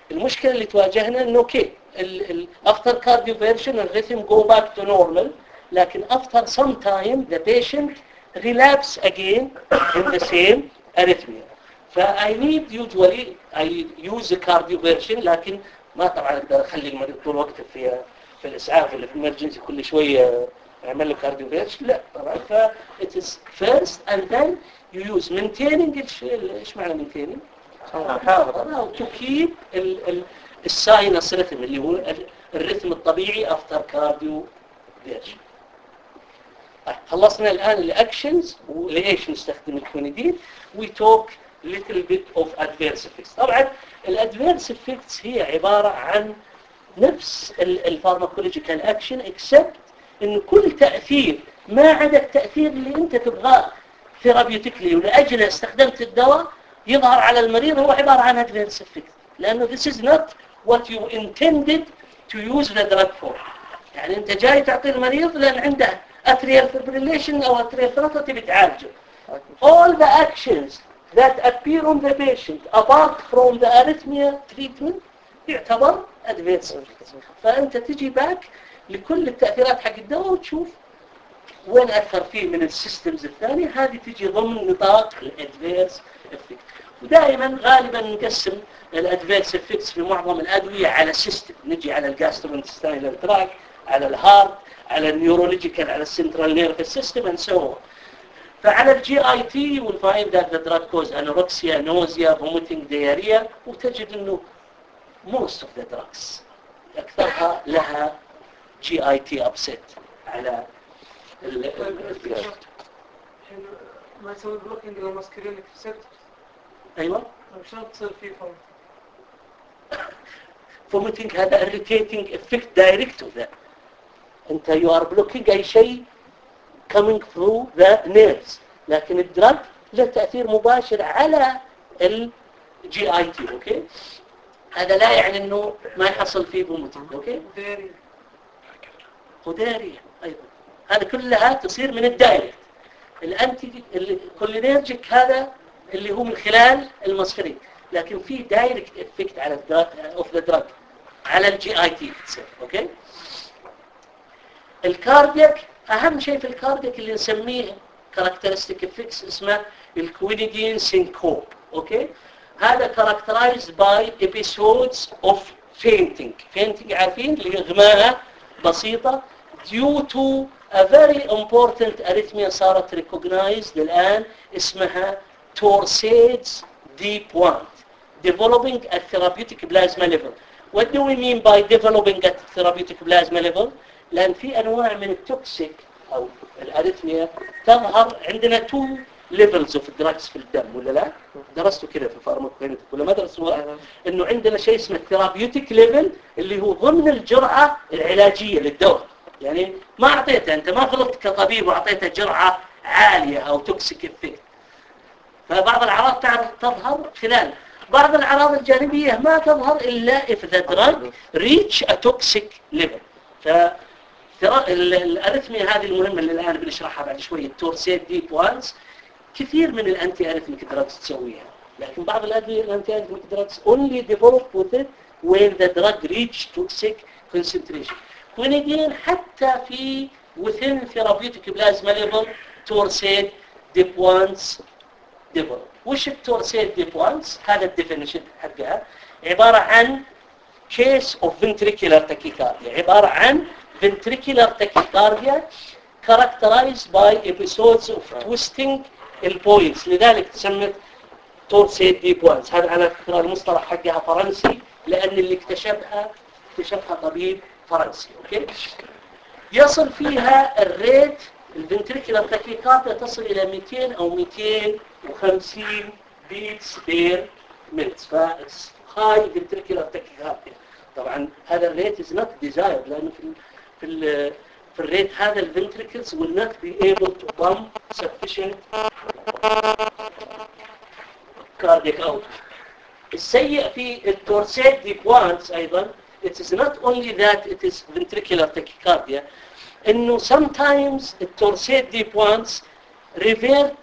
المشكلة اللي تواجهنا انه اوكي after cardioversion الرhythm go back to normal لكن after some time the patient relapse again in the same arrhythmia. I need usually I use the cardioversion لكن ما طبعا اقدر اخلي المريض طول وقته في الاسعاف ولا في الامرجنسي كل شوية اعمل له cardioversion لا طبعا it is first and then you use maintaining ايش معنى maintaining؟ to keep الساينس ريثم اللي هو الريثم الطبيعي after cardioversion. خلصنا الآن الأكشنز وليش نستخدم الكونيدين. we talk little bit of adverse effects. طبعا الادفيرس effects هي عبارة عن نفس الفارماكولوجيكال اكشن except إنه كل تأثير ما عدا التأثير اللي أنت تبغاه ثيرابيوتيكلي ولأجله استخدمت الدواء يظهر على المريض هو عبارة عن adverse effects لأنه this is not what you intended to use the drug for. يعني أنت جاي تعطي المريض لأن عنده atrial fibrillation أو atrial flutter تبي تعالجه. All the actions that appear on the patient apart from the arrhythmia treatment يعتبر adverse effects. فأنت تجي باك لكل التأثيرات حق الدواء وتشوف وين أثر فيه من السيستمز الثانية هذه تجي ضمن نطاق الادفيرس افكت. ودائما غالبا نقسم الادفيرس افكتس في معظم الادويه على سيستم. نجي على الجاسترونتستاينال تراك على الهارت على النيورولوجيكال على السنترال نيرفس سيستم and so on. فعلى الجي اي تي we'll find that the drug cause anorexia, nausea, vomiting, diarrhea وتجد انه most of the drugs اكثرها لها جي اي تي upset على ما يسوي بلوكينج للماسكرينيك ريسبتورز. ايوه شلون تصير فيه vomiting هذا irritating effect direct of that. انت you are blocking اي شيء coming through the nerves لكن الدرج له تأثير مباشر على الجي اي تي. اوكي هذا لا يعني انه ما يحصل فيه vomiting. اوكي ودارية ايضا هذا كلها تصير من الدايركت. الانتي الكولينيرجيك هذا اللي هو من خلال المسكرين لكن في دايركت افكت على اوف ذا دراج على الجي اي تي. اوكي الكاردياك اهم شيء في الكاردياك اللي نسميه كاركترستيك افكتس اسمه الكوينيدين سينكوب. اوكي هذا characterized by episodes of fainting عارفين اللي اغماء بسيطة due to a very important arrhythmia صارت recognized الآن اسمها Torsades deep want developing at therapeutic plasma level. What do we mean by developing at therapeutic plasma level؟ لأن في أنواع من التوكسيك أو الأريثميا تظهر عندنا two levels of drugs في الدم ولا لا؟ درستوا كده في الفارماكوكينيتيك ولا ما درستوا؟ إنه عندنا شيء اسمه الثيرابيوتيك ليفل اللي هو ضمن الجرعة العلاجية للدواء. يعني ما أعطيته أنت ما غلطت كطبيب وأعطيته جرعة عالية أو توكسيك افكت. فبعض الأعراض تظهر خلال بعض الأعراض الجانبية ما تظهر إلا if the drug reach a toxic level. الأريثميا هذه المهمة اللي الآن بنشرحها بعد شوية التورسيد ديب وانز كثير من الأنتي أريثميك دراجز تسويها لكن بعض الأدوية الأنتي أريثميك دراجز only develop with it when the drug reach toxic concentration. كوينيدين حتى في within therapeutic plasma level تورسيد ديب وانز develop. وش التورسيد ديب وانز؟ هذا الديفينيشن حقها عبارة عن case of ventricular tachycardia عبارة عن ventricular tachycardia characterized by episodes of twisting البوينتس لذلك تسمت تورسيد ديب وانز. هذا على فكرة المصطلح حقها فرنسي لأن اللي اكتشفها طبيب فرنسي. اوكي يصل فيها الريت الفنتريكولار تاكيكارديا تصل إلى 200 أو 250 بيتس بير مينت. فهاي فنتريكولار تاكيكارديا طبعا هذا الريت is not desired لأنه في الريت هذا الفنتريكلز will not be able to pump sufficient cardiac output. السيء في التورسيد ديب وانز أيضا it is not only that it is ventricular tachycardia إنه sometimes التورسيد ديب وانز revert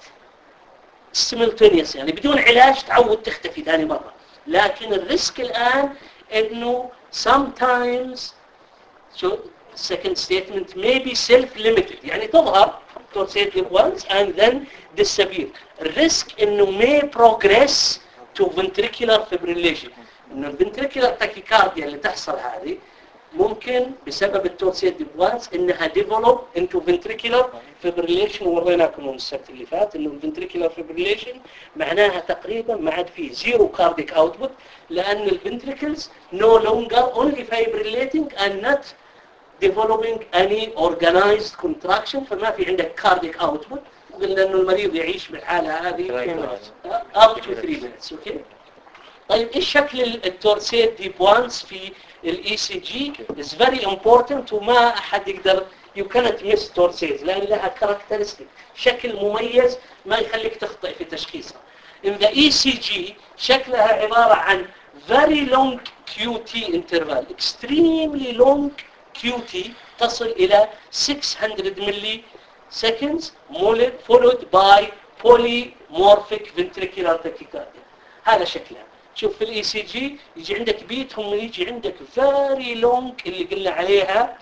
simultaneous يعني بدون علاج تعود تختفي ثاني مرة. لكن الريسك الآن انه sometimes so second statement may be self-limited يعني تظهر torsative once and then disappear. الريسك انه may progress to ventricular fibrillation انه الventricular tachycardia اللي تحصل هذه ممكن بسبب التورسيتيف وانس انها develop into ventricular fibrillation. وريناكم من السبت اللي فات انه ventricular fibrillation معناها تقريبا ما عاد فيه zero cardiac output لان الventricles no longer only fibrillating and not developing any organized contraction فما في عندك cardiac output. قلنا انه المريض يعيش بالحالة هذه up to 3 minutes. اوكي طيب ايش شكل التورسيتيف وانس في الاي سي جي is very important وما احد يقدر you cannot miss torsates لان لها characteristic شكل مميز ما يخليك تخطئ في تشخيصها. in the ECG شكلها عبارة عن very long QT interval extremely long QT تصل الى 600 milli seconds followed by polymorphic ventricular tachycardia. هذا شكلها. شوف في الاي سي جي يجي عندك بيت ثم يجي عندك فيري لونج اللي قلنا عليها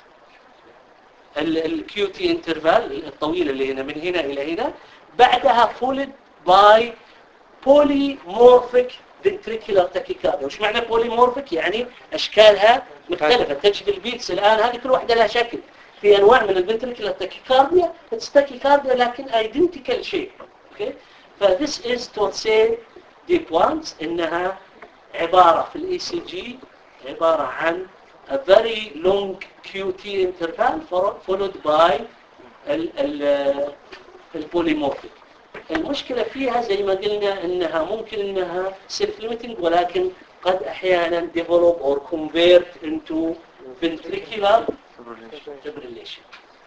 الكيو تي انترفال الطويله اللي هنا من هنا الى هنا بعدها فولد باي بوليمورفيك ventricular tachycardia. وش معنى بوليمورفيك؟ يعني اشكالها مختلفه. تجد البيتس الان هذه كل واحده لها شكل. في انواع من الفنتريكولار تاكيكارديا تاكيكارديا لكن ايدنتيكال شيب. اوكي فذس از توتسي ديب وانز انها عبارة في الاي سي جي عبارة عن a very long QT interval followed by البوليمورفيك. المشكلة فيها زي ما قلنا انها ممكن انها self limiting ولكن قد احيانا develop or convert into ventricular fibrillation.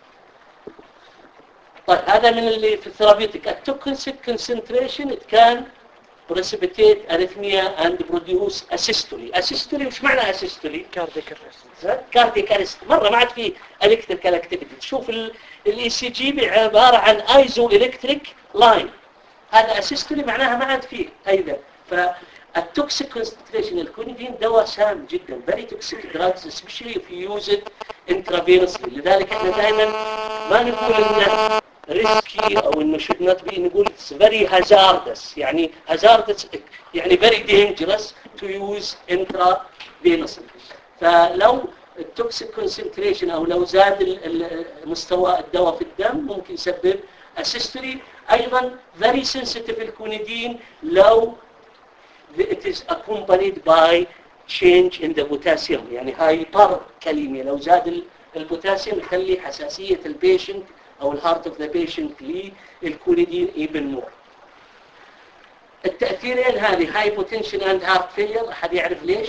طيب هذا من اللي في الثيرابيوتيك. التوكسيك concentration it can precipitate arrhythmia and produce asystole. asystole وش معنى asystole؟ cardiac arrest. مرة ما عاد في electrical activity. تشوف الاي سي جي عبارة عن ايزو الكتريك لاين. هذا asystole معناها ما عاد فيه ايضا. فالتوكسيك كونسنتريشن الكونيدين دواء سام جدا very toxic drugs especially if you use it intravenously. لذلك احنا دائما ما نقول انه risky او انه should not be نقول it's very hazardous يعني hazardous يعني very dangerous to use intravenously. فلو التوكسيك كونسنتريشن او لو زاد مستوى الدواء في الدم ممكن يسبب asystole. ايضا very sensitive الكونيدين لو it is accompanied by change in the potassium يعني hyperkalemia. لو زاد البوتاسيوم يخلي حساسية البيشنت او الهارت اوف ذا بيشنت للكونيدين even more. التأثيرين هذه هايبوتنشن اند هارت فيلير. احد يعرف ليش؟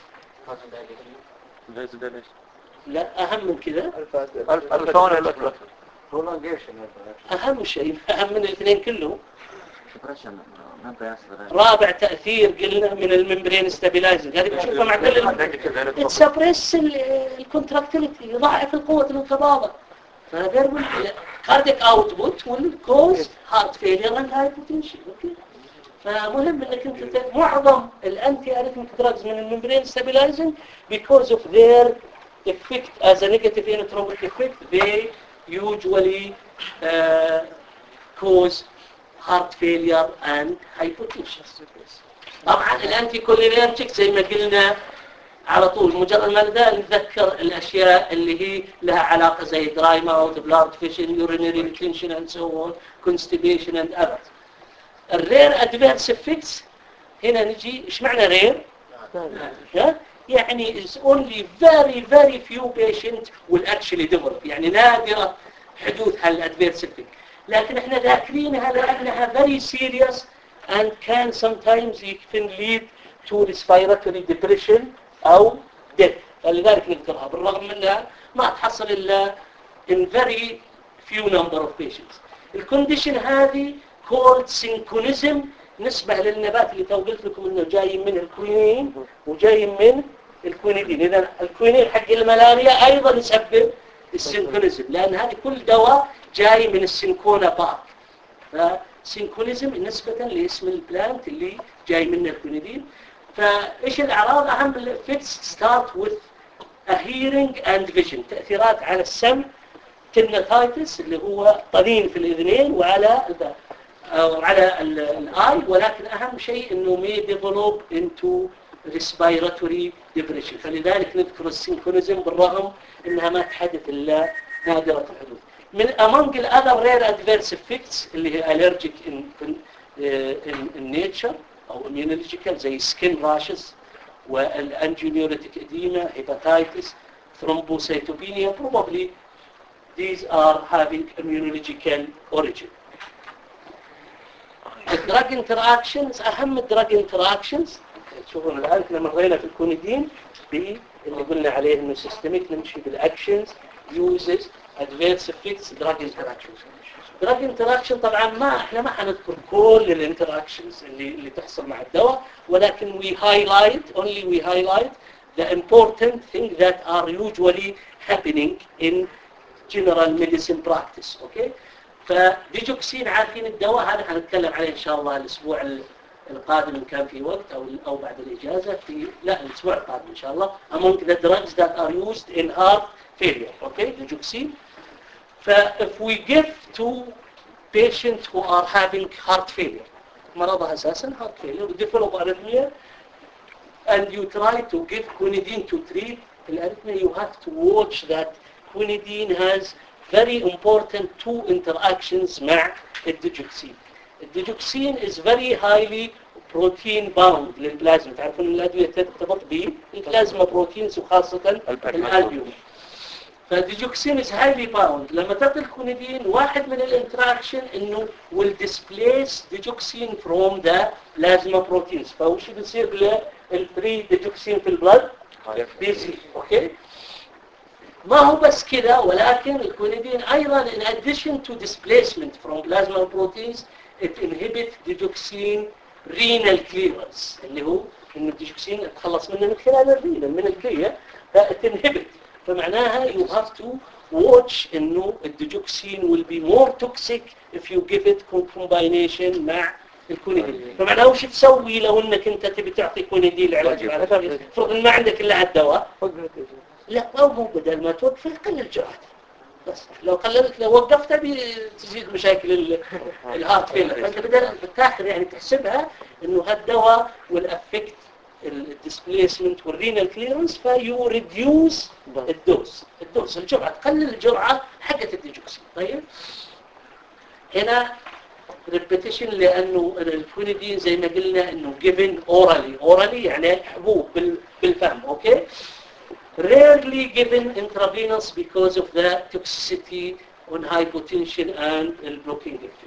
لا اهم من كذا اهم شيء اهم من الاثنين كلهم. رابع تأثير قلنا من الممبرين ستابيلايزنج. هذه بنشوفها مع كل تسبرس الكونتراكتيليتي يضاعف قوة الانقباض. فغير كارديك اوتبوت والكوز هارت فيلير اند هايبوتنشن. اوكي فمهم انك انت معظم الانتي اريثميك دراجز من الممبرين ستابيلايزنج because of their effect as a negative inotropic effect they usually cause heart failure and hypotension. طبعا الانتي كولينيرجيك زي ما قلنا على طول مجرد ما نتذكر الاشياء اللي هي لها علاقه زي دراي ماوث بلاد فيشن يورينري ريتنشن اند سو اون كونستيبيشن اند اذرز. الرير ادفيرس افكتس هنا نجي ايش معنى رير؟ يعني is only very few patients will actually develop يعني نادرة حدوث هالادفيرس افكت. لكن احنا ذاكرينها لانها very serious and can sometimes even lead to respiratory depression او death. فلذلك نذكرها بالرغم منها ما تحصل الا in very few number of patients. الكونديشن هذه called synchronism نسبة للنبات اللي قلت لكم انه جاي من الكوينين وجاي من الكوينيدين. اذا الكوينين حق الملاريا ايضا يسبب السينكونيزم لان هذه كل دواء جاي من السينكونا بارك. فسينكونيزم نسبة لاسم البلانت اللي جاي منه الكوينيدين. فايش الاعراض؟ اهم الافكتس start with a hearing and vision، تاثيرات على السمع، tinnitus اللي هو طنين في الاذنين، وعلى الاي، ولكن اهم شيء انه may develop into respiratory depression. فلذلك نذكر السينكرونيزم بالرغم انها ما تحدث الا نادرة الحدوث. من among the other rare adverse effects اللي هي allergic in nature او immunological زي skin rashes والangioneuritic edema, hepatitis, thrombocytopenia. Probably these are having immunological origin. الدراج interactions، اهم الدراج interactions تشوفون الان احنا مرينا في الكونيدين اللي قلنا عليه انه سيستميك، نمشي بالاكشنز يوزز ادفيرس افكتس دراج انتراكشنز. دراج انتراكشن طبعا احنا ما حنذكر كل الانتراكشنز اللي تحصل مع الدواء، ولكن we highlight the important things that are usually happening in general medicine practice. اوكي، فديجوكسين عارفين الدواء هذا حنتكلم عليه ان شاء الله الاسبوع القادم ان كان في وقت او بعد الاجازه، الاسبوع القادم ان شاء الله. among the drugs that are used in heart failure. اوكي، ديجوكسين. if we give to patients who are having heart failure، مرضها اساسا heart failure develop arrhythmia and you try to give quinidine to treat الاريثميا، you have to watch that quinidine has very important two interactions مع الديجوكسين. الديجوكسين is very highly protein bound للبلازما، تعرفون الادويه ترتبط بالبلازما بروتينز وخاصه الالبيوم. فالديجوكسين is highly bound. لما تعطي الكونيدين واحد من الانتراكشن انه will displace digoxin from the plasma proteins، فوش بيصير للفري ديجوكسين في البلد؟ بيزيد. اوكي، ما هو بس كده، ولكن الكونيدين ايضا in addition to displacement from plasma proteins it inhibits digoxin renal clearance، اللي هو انه الديجوكسين تخلص منه من خلال الرينال من الكليه، فاتنهبت. فمعناها you have to watch انه الديجوكسين will be more toxic if you give it combination مع الكونيدين. فمعناها وش تسوي لو انك انت تبي تعطي كونيدين لعلاج العلاج؟ فرض ان ما عندك الا الدواء، لا مو بدل ما توقف قلل جرعته بس. لو قللت لو وقفتها تزيد مشاكل الهارت فيلر. فانت بدل بتاخذ يعني تحسبها انه هالدواء والافكت الديسبليسمنت والرينال كليرنس، فيو ريديوس الدوز الجرعه، تقلل الجرعه حقت الديجوكسين. طيب هنا ريبيتيشن، لانه الكونيدين زي ما قلنا انه given orally يعني حبوب بالفم. اوكي، rarely given intravenous because of the toxicity on hypotension and blocking effect.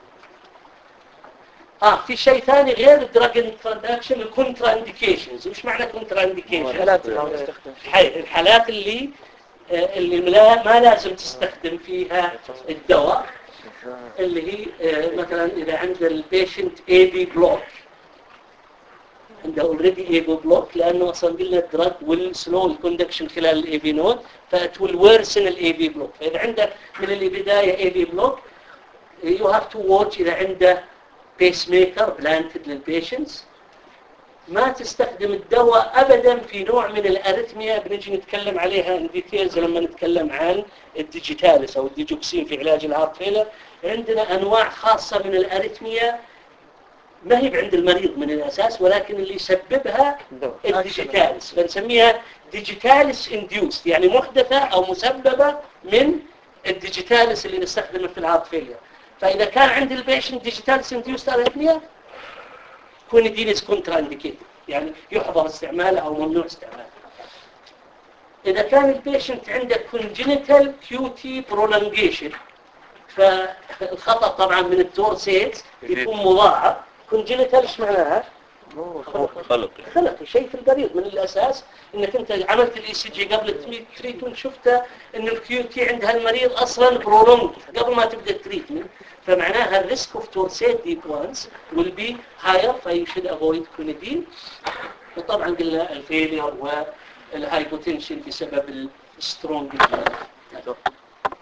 في شيء ثاني غير الدراج انتراكشن، الكونترا انديكيشنز. وش معنى كونترا انديكيشن؟ الحالات اللي ما لازم تستخدم فيها الدواء، اللي هي مثلا اذا عند البيشنت اي بي بلوك، عنده اوريدي اي بي بلوك، لانه اصلا قلنا الدراج والسلو الكوندكشن خلال الاي بي نود، فاتول ورسن الاي بي بلوك. فاذا عنده من البدايه اي بي بلوك يو هاف تو واتش. اذا عنده بيس ميكر بلانتد للبيشنتس، ما تستخدم الدواء ابدا في نوع من الاريثميا بنجي نتكلم عليها ان ديتيلز لما نتكلم عن الديجيتاليس او الديجوكسين في علاج الهارت فيلر. عندنا انواع خاصه من الاريثميا ما هي عند المريض من الاساس، ولكن اللي يسببها الديجيتاليس، فنسميها ديجيتاليس انديوست، يعني محدثه او مسببه من الديجيتاليس اللي نستخدمه في الهارت فيلر. فاذا كان عند البيشنت ديجيتاليس انديوست اريثميا، كونيدين از كونترا انديكيتد، يعني يحظر استعماله او ممنوع استعماله. اذا كان البيشنت عنده كونجينيتال كيوتي برولونجيشن، فالخطأ طبعا من التورسيت يكون مضاعف. كونجينيتال ايش معناها؟ خلق شيء في البريد من الاساس، انك انت عملت الاي سي جي قبل التريتمنت، شفت ان الكيوتي عند هالمريض اصلا برولونج قبل ما تبدا التريتمنت، فمعناها الريسك اوف تورسيت ديكوانس will be higher، فيو should avoid كونيدين. وطبعا قلنا الفيلير والهايبوتنشن بسبب السترونج.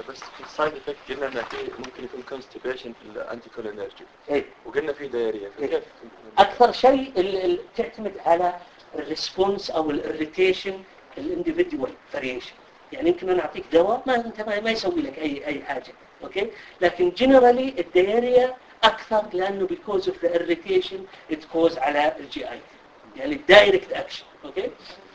بس في السايد افكت قلنا انه في ممكن يكون كونستيبيشن في الانتي كولينرجيك إيه. وقلنا في دايريا فكيف اكثر شيء تعتمد على الريسبونس او الاريتيشن الانديفيدوال فاريشن. يعني يمكن انا اعطيك دواء ما انت ما يسوي لك اي حاجه، اوكي، لكن جنرالي الدياريا اكثر لانه because of the irritation it cause على الجي اي، يعني الدايركت اكشن. اوكي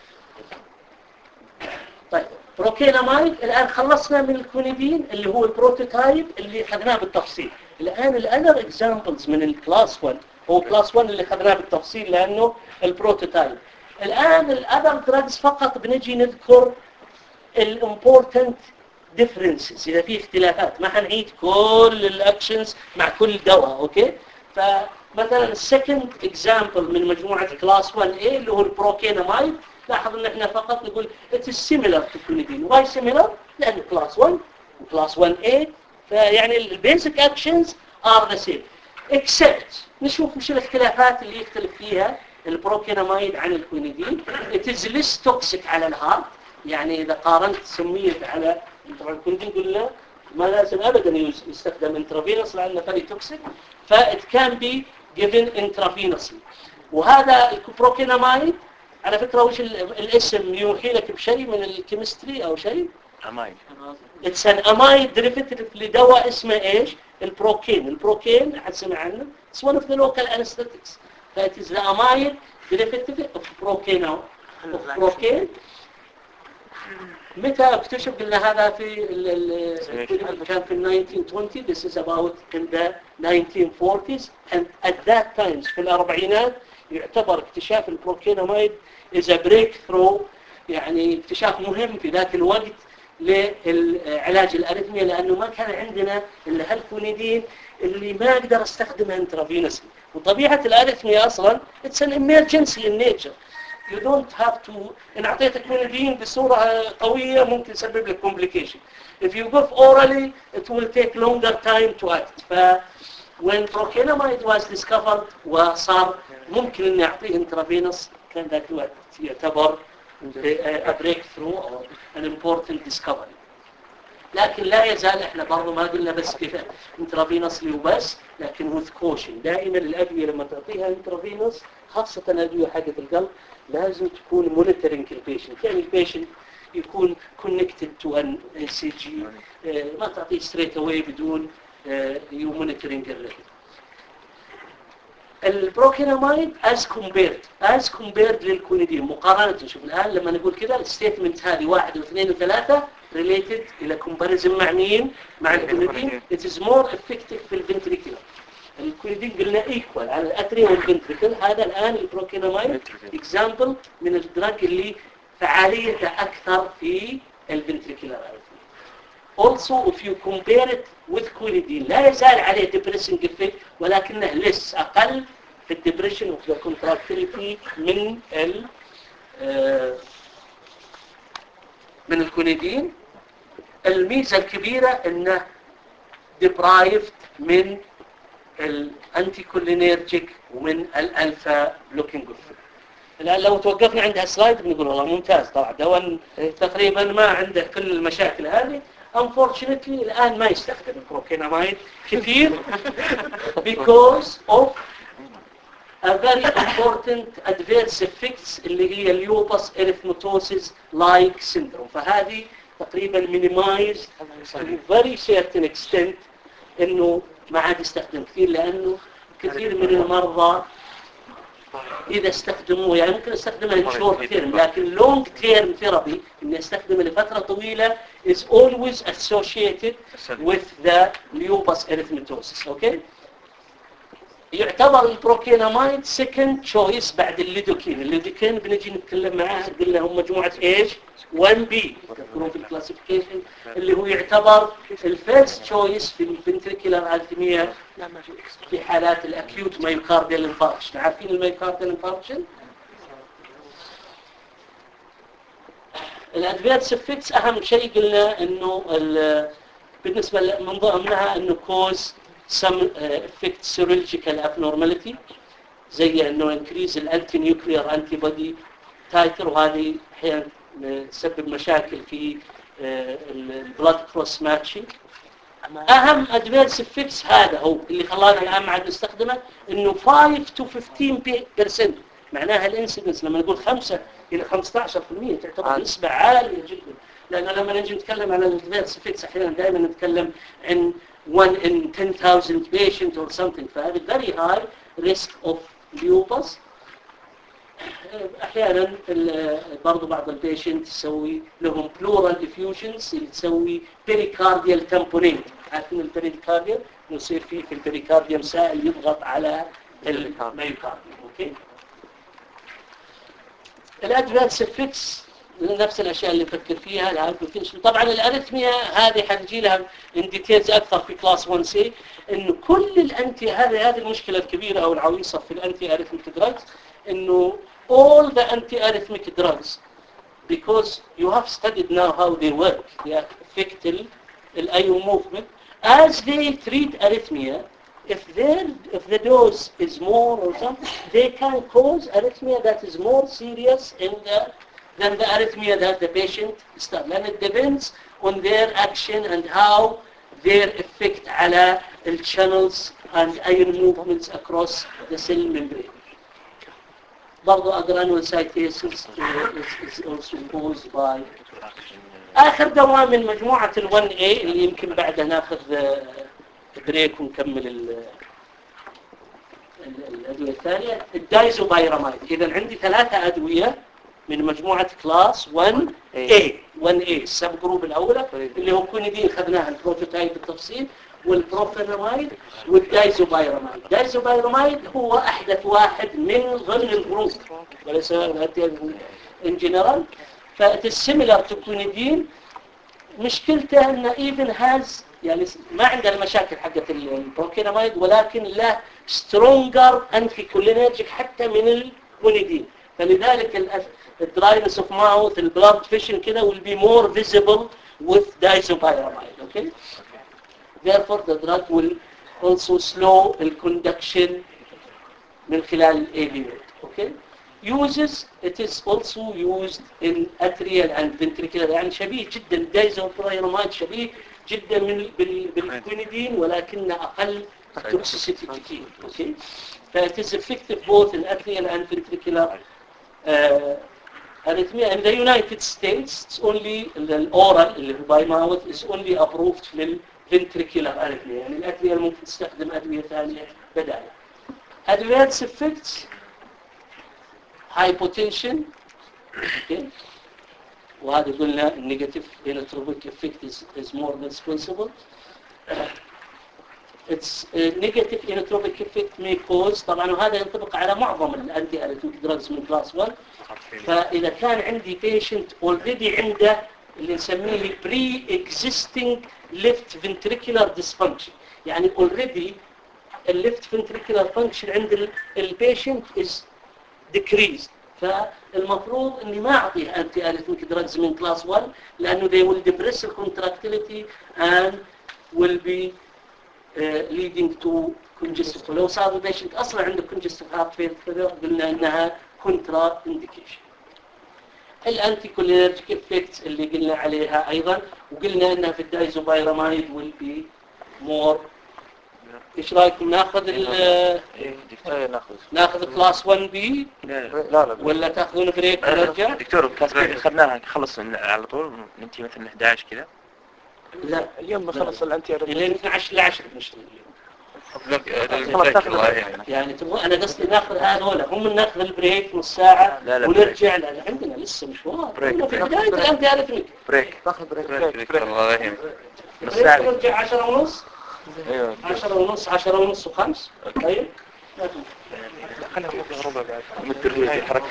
طيب بروكينامايد الان خلصنا من الكونيدين اللي هو البروتوتايب اللي اخذناه بالتفصيل. الان الاذر اكزامبلز من الكلاس 1 هو كلاس 1 اللي اخذناه بالتفصيل لانه البروتوتايب. الان الاذر دراجز فقط بنجي نذكر الامبورتنت differences اذا في اختلافات، ما حنعيد كل الاكشنز مع كل دواء. اوكي فمثلا السكند اكزامبل من مجموعه كلاس 1 A اللي هو البروكينامايد، لاحظ ان احنا فقط نقول it is similar to quinidine. why similar؟ لانه كلاس 1 وكلاس 1A، فيعني البيسك اكشنز are the same except نشوف وش الاختلافات اللي يختلف فيها البروكينامايد عن الكوينيدين. it is less toxic على الهارت، يعني اذا قارنت سميت على طبعا الكوينيدين قلنا ما لازم ابدا يستخدم انترافينوس لانه فيري توكسيك، فit can be given intravenously. وهذا البروكينامايد على فكرة وش الاسم يوحي لك بشيء من الكيمستري او شيء؟ أمايد. It's an amide derivative لدواء اسمه ايش؟ البروكين. البروكين حد سمع عنه؟ It's one of the local anesthetics. That is the amide derivative of procaine. متى اكتشف؟ قلنا هذا في كان في 1920. This is about in the 1940s and at that time في الأربعينات يعتبر اكتشاف البروكيناميد is a breakthrough، يعني اكتشاف مهم في ذاك الوقت لعلاج الأريثميا، لأنه ما كان عندنا إلا هالكونيدين اللي ما أقدر استخدمها انترافينوسلي. وطبيعة الأريثميا أصلا it's an emergency in nature. You don't have to إن أعطيتك كونيدين بصورة قوية ممكن يسبب لك complication. If you give orally it will take longer time to act. when procainamide was discovered وصار ممكن إن يعطيه انترافينوس كان ذاك الوقت يعتبر a breakthrough or an important discovery. لكن لا يزال احنا برضو ما قلنا بس كيف انترافينوسلي وبس، لكن with caution. دائما الأدوية لما تعطيها انترافينوس خاصة الأدوية حقة القلب لازم تكون monitoring البيشنت، يعني البيشنت يكون connected to an ECG، ما تعطيه straight away بدون monitoring الريتم. البروكيناميد as compared للكونيدين مقارنة. شوف الآن لما نقول كذا الستيتمنت هذه 1 و2 و3 related إلى comparison مع مين؟ مع الكونيدين. it is more effective في الفنتريكولار. الكونيدين قلنا equal على الأتريا والفنتريكل. هذا الآن البروكيناميد example من الدراج اللي فعاليته أكثر في الفنتريكولار. Also if you compare it with quinidine لا يزال عليه depressing effect ولكنه less أقل في الدبريشن وفي الكونتراكتيليتي من الكونيدين. الميزة الكبيرة انه deprived من الانتي كولينيرجيك ومن الالفا بلوكينج افكت. الان لو توقفنا عند هالسلايد بنقول والله ممتاز طبعا دواء تقريبا ما عنده كل المشاكل هذه. Unfortunately الآن ما يستخدم البروكيناميد كثير because of a very important adverse effects اللي هي اليوبس erythematosus like syndrome. فهذه تقريبا minimized to very certain extent انه ما عاد يستخدم كثير، لانه كثير من المرضى إذا استخدموه يعني ممكن استخدمه short term، لكن long term therapy إني استخدمه لفترة طويلة is always associated with the lupus erythematosus. أوكي؟ يعتبر البروكيناميد second choice بعد الليدوكين. الليدوكين بنجي نتكلم معاه قلنا هم مجموعة إيش؟ 1B تذكرون في الكلاسيفيكيشن اللي هو يعتبر الفيرست تشويس في الفنتريكولار ارثميا في حالات الاكيوت مايوكارديال انفاركشن. عارفين المايوكارديال انفاركشن؟ الادفيرس افكتس اهم شيء قلنا انه بالنسبه من ضمنها انه كوز some effect serological abnormality زي انه انكريز الانتي نيوكليير انتي بودي تايتر، وهذه احيانا تسبب مشاكل في البلاد كروس ماتشنج. اهم ادفيرس افكتس هذا هو اللي خلانا الان ما عاد نستخدمه، انه 5 to 15%. معناها الانسيدنس لما نقول 5 الى 15% تعتبر نسبه عاليه جدا، لانه لما نجي نتكلم عن الادفيرس افكتس احيانا دائما نتكلم عن 1 in 10,000 patient or something، فهذا very high risk of lupus. احيانا برضو بعض البيشنت تسوي لهم pleural effusions اللي تسوي pericardial tamponade. عارفين البريكارديوم يصير فيه في البريكارديوم سائل يضغط على الميوكارديوم. اوكي. الادفانس افكتس نفس الاشياء اللي نفكر فيها الهايبوتنشن. طبعا الاريثميا هذه حنجي لها ان ديتيلز اكثر في كلاس 1 سي، انه كل الانتي هذه المشكله الكبيره او العويصه في الانتي اريثميك دراجز، انه all the anti-arrhythmic drugs, because you have studied now how they work, they affect the IO movement, as they treat arrhythmia, if the dose is more or something, they can cause arrhythmia that is more serious than the arrhythmia that the patient starts. And it depends on their action and how their effect على the channels and ion movements across the cell membrane. برضو granulocytosis is also caused by. آخر دواء من مجموعة ال 1A اللي يمكن بعدها ناخذ بريك ونكمل الأدوية الثانية، الدايزوبايراميد. إذا عندي 3 أدوية من مجموعة كلاس 1A. 1A السب جروب الأولى اللي هو كونيدين خذناها البروتوتايب بالتفصيل، والبروفيناميد والدايزوبايراميد. الدايزوبايراميد هو أحدث واحد من ضمن الجروب وليس in general. فالسيميلر تو كونيدين، مشكلته انه even has يعني ما عنده المشاكل حقت البروكيناميد، ولكن له stronger anticholinergic حتى من الكونيدين. فلذلك الدراينس اوف ماوث البلاد فيشن كده will be more visible with diazopyramide. Okay? Therefore the drug will also slow the conduction من خلال AV. Okay? It is also used in atrial and ventricular. يعني شبيه جدا الدايزوبيراميد، شبيه جدا بالكوينيدين ولكن أقل toxicity كثير. Okay? It is effective both in atrial and ventricular arrhythmia. In the United States, it's only the oral اللي هو by mouth is only approved للventricular arrhythmia. يعني الأتريال ممكن تستخدم أدوية ثانية بداية. Adverse effects: hypotension. Okay. وهذا قلنا النيجاتيف inotropic effect is more responsible. Its negative inotropic effect may cause، طبعا وهذا ينطبق على معظم الانتي اريثميك دراجز من كلاس 1. فاذا كان عندي patient already عنده اللي نسميه pre-existing left ventricular dysfunction، يعني already الليفت ventricular function عند البيشنت is decreased، فالمفروض اني ما اعطيه انتي اريثميك دراجز من كلاس 1 لانه they will depress the contractility and will be leading to congestive. ولو صار البيشنت اصلا عنده congestive heart failure قلنا انها contra indication. الانتي كولينرجيك افكتس اللي قلنا عليها ايضا، وقلنا انها في الدايزوبيراميد will be more. ايش رايكم ناخذ ناخذ كلاس 1 بي لا ولا تاخذون بريك ونرجع؟ دكتور كلاس بي خذناها نخلص على طول ننتهي مثلا 11 كذا. لا اليوم بخلص الانتي لين 12 ل 10 نشتغل خلاص يعني تبغى انا قصدي ناخذ هذول هم ناخذ البريك نص ساعه ونرجع لا عندنا لسه مشوار في بدايه الانتي اريثميك بريك تاخذ بريك الله يهمك. نص ساعة نرجع 10 ونص ايوه 10 ونص 10 ونص و5. طيب خلينا ناخذ ربع بعد مدري حركة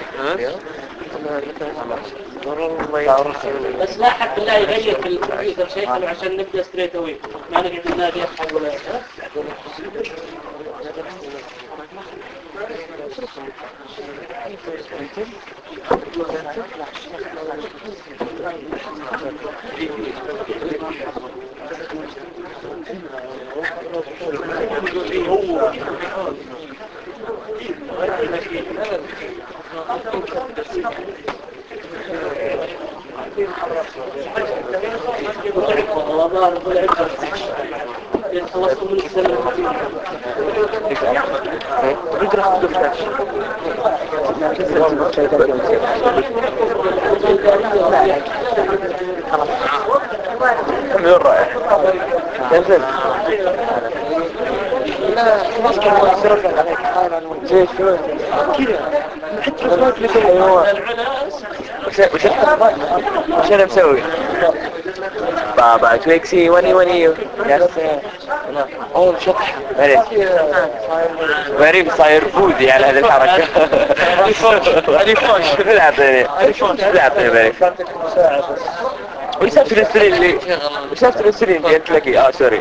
بس لا حق الله يغير في الكمبيوتر شيء عشان نبدا ستريت اوي ما نقعد ننادي احد ولا هو والله رب العزة خلصوا من السنة كم يوم رايح؟ تنزل لا خلاص كان يصرف عليك زي شو كذا حتى الفوق لك ايوه وش انا مسوي بابا تويكسي وني يا اول شطحة غريب صاير فودي على هذه الحركة علي فوش لا اعطيني ويسافر السرين اللي قلت لك سوري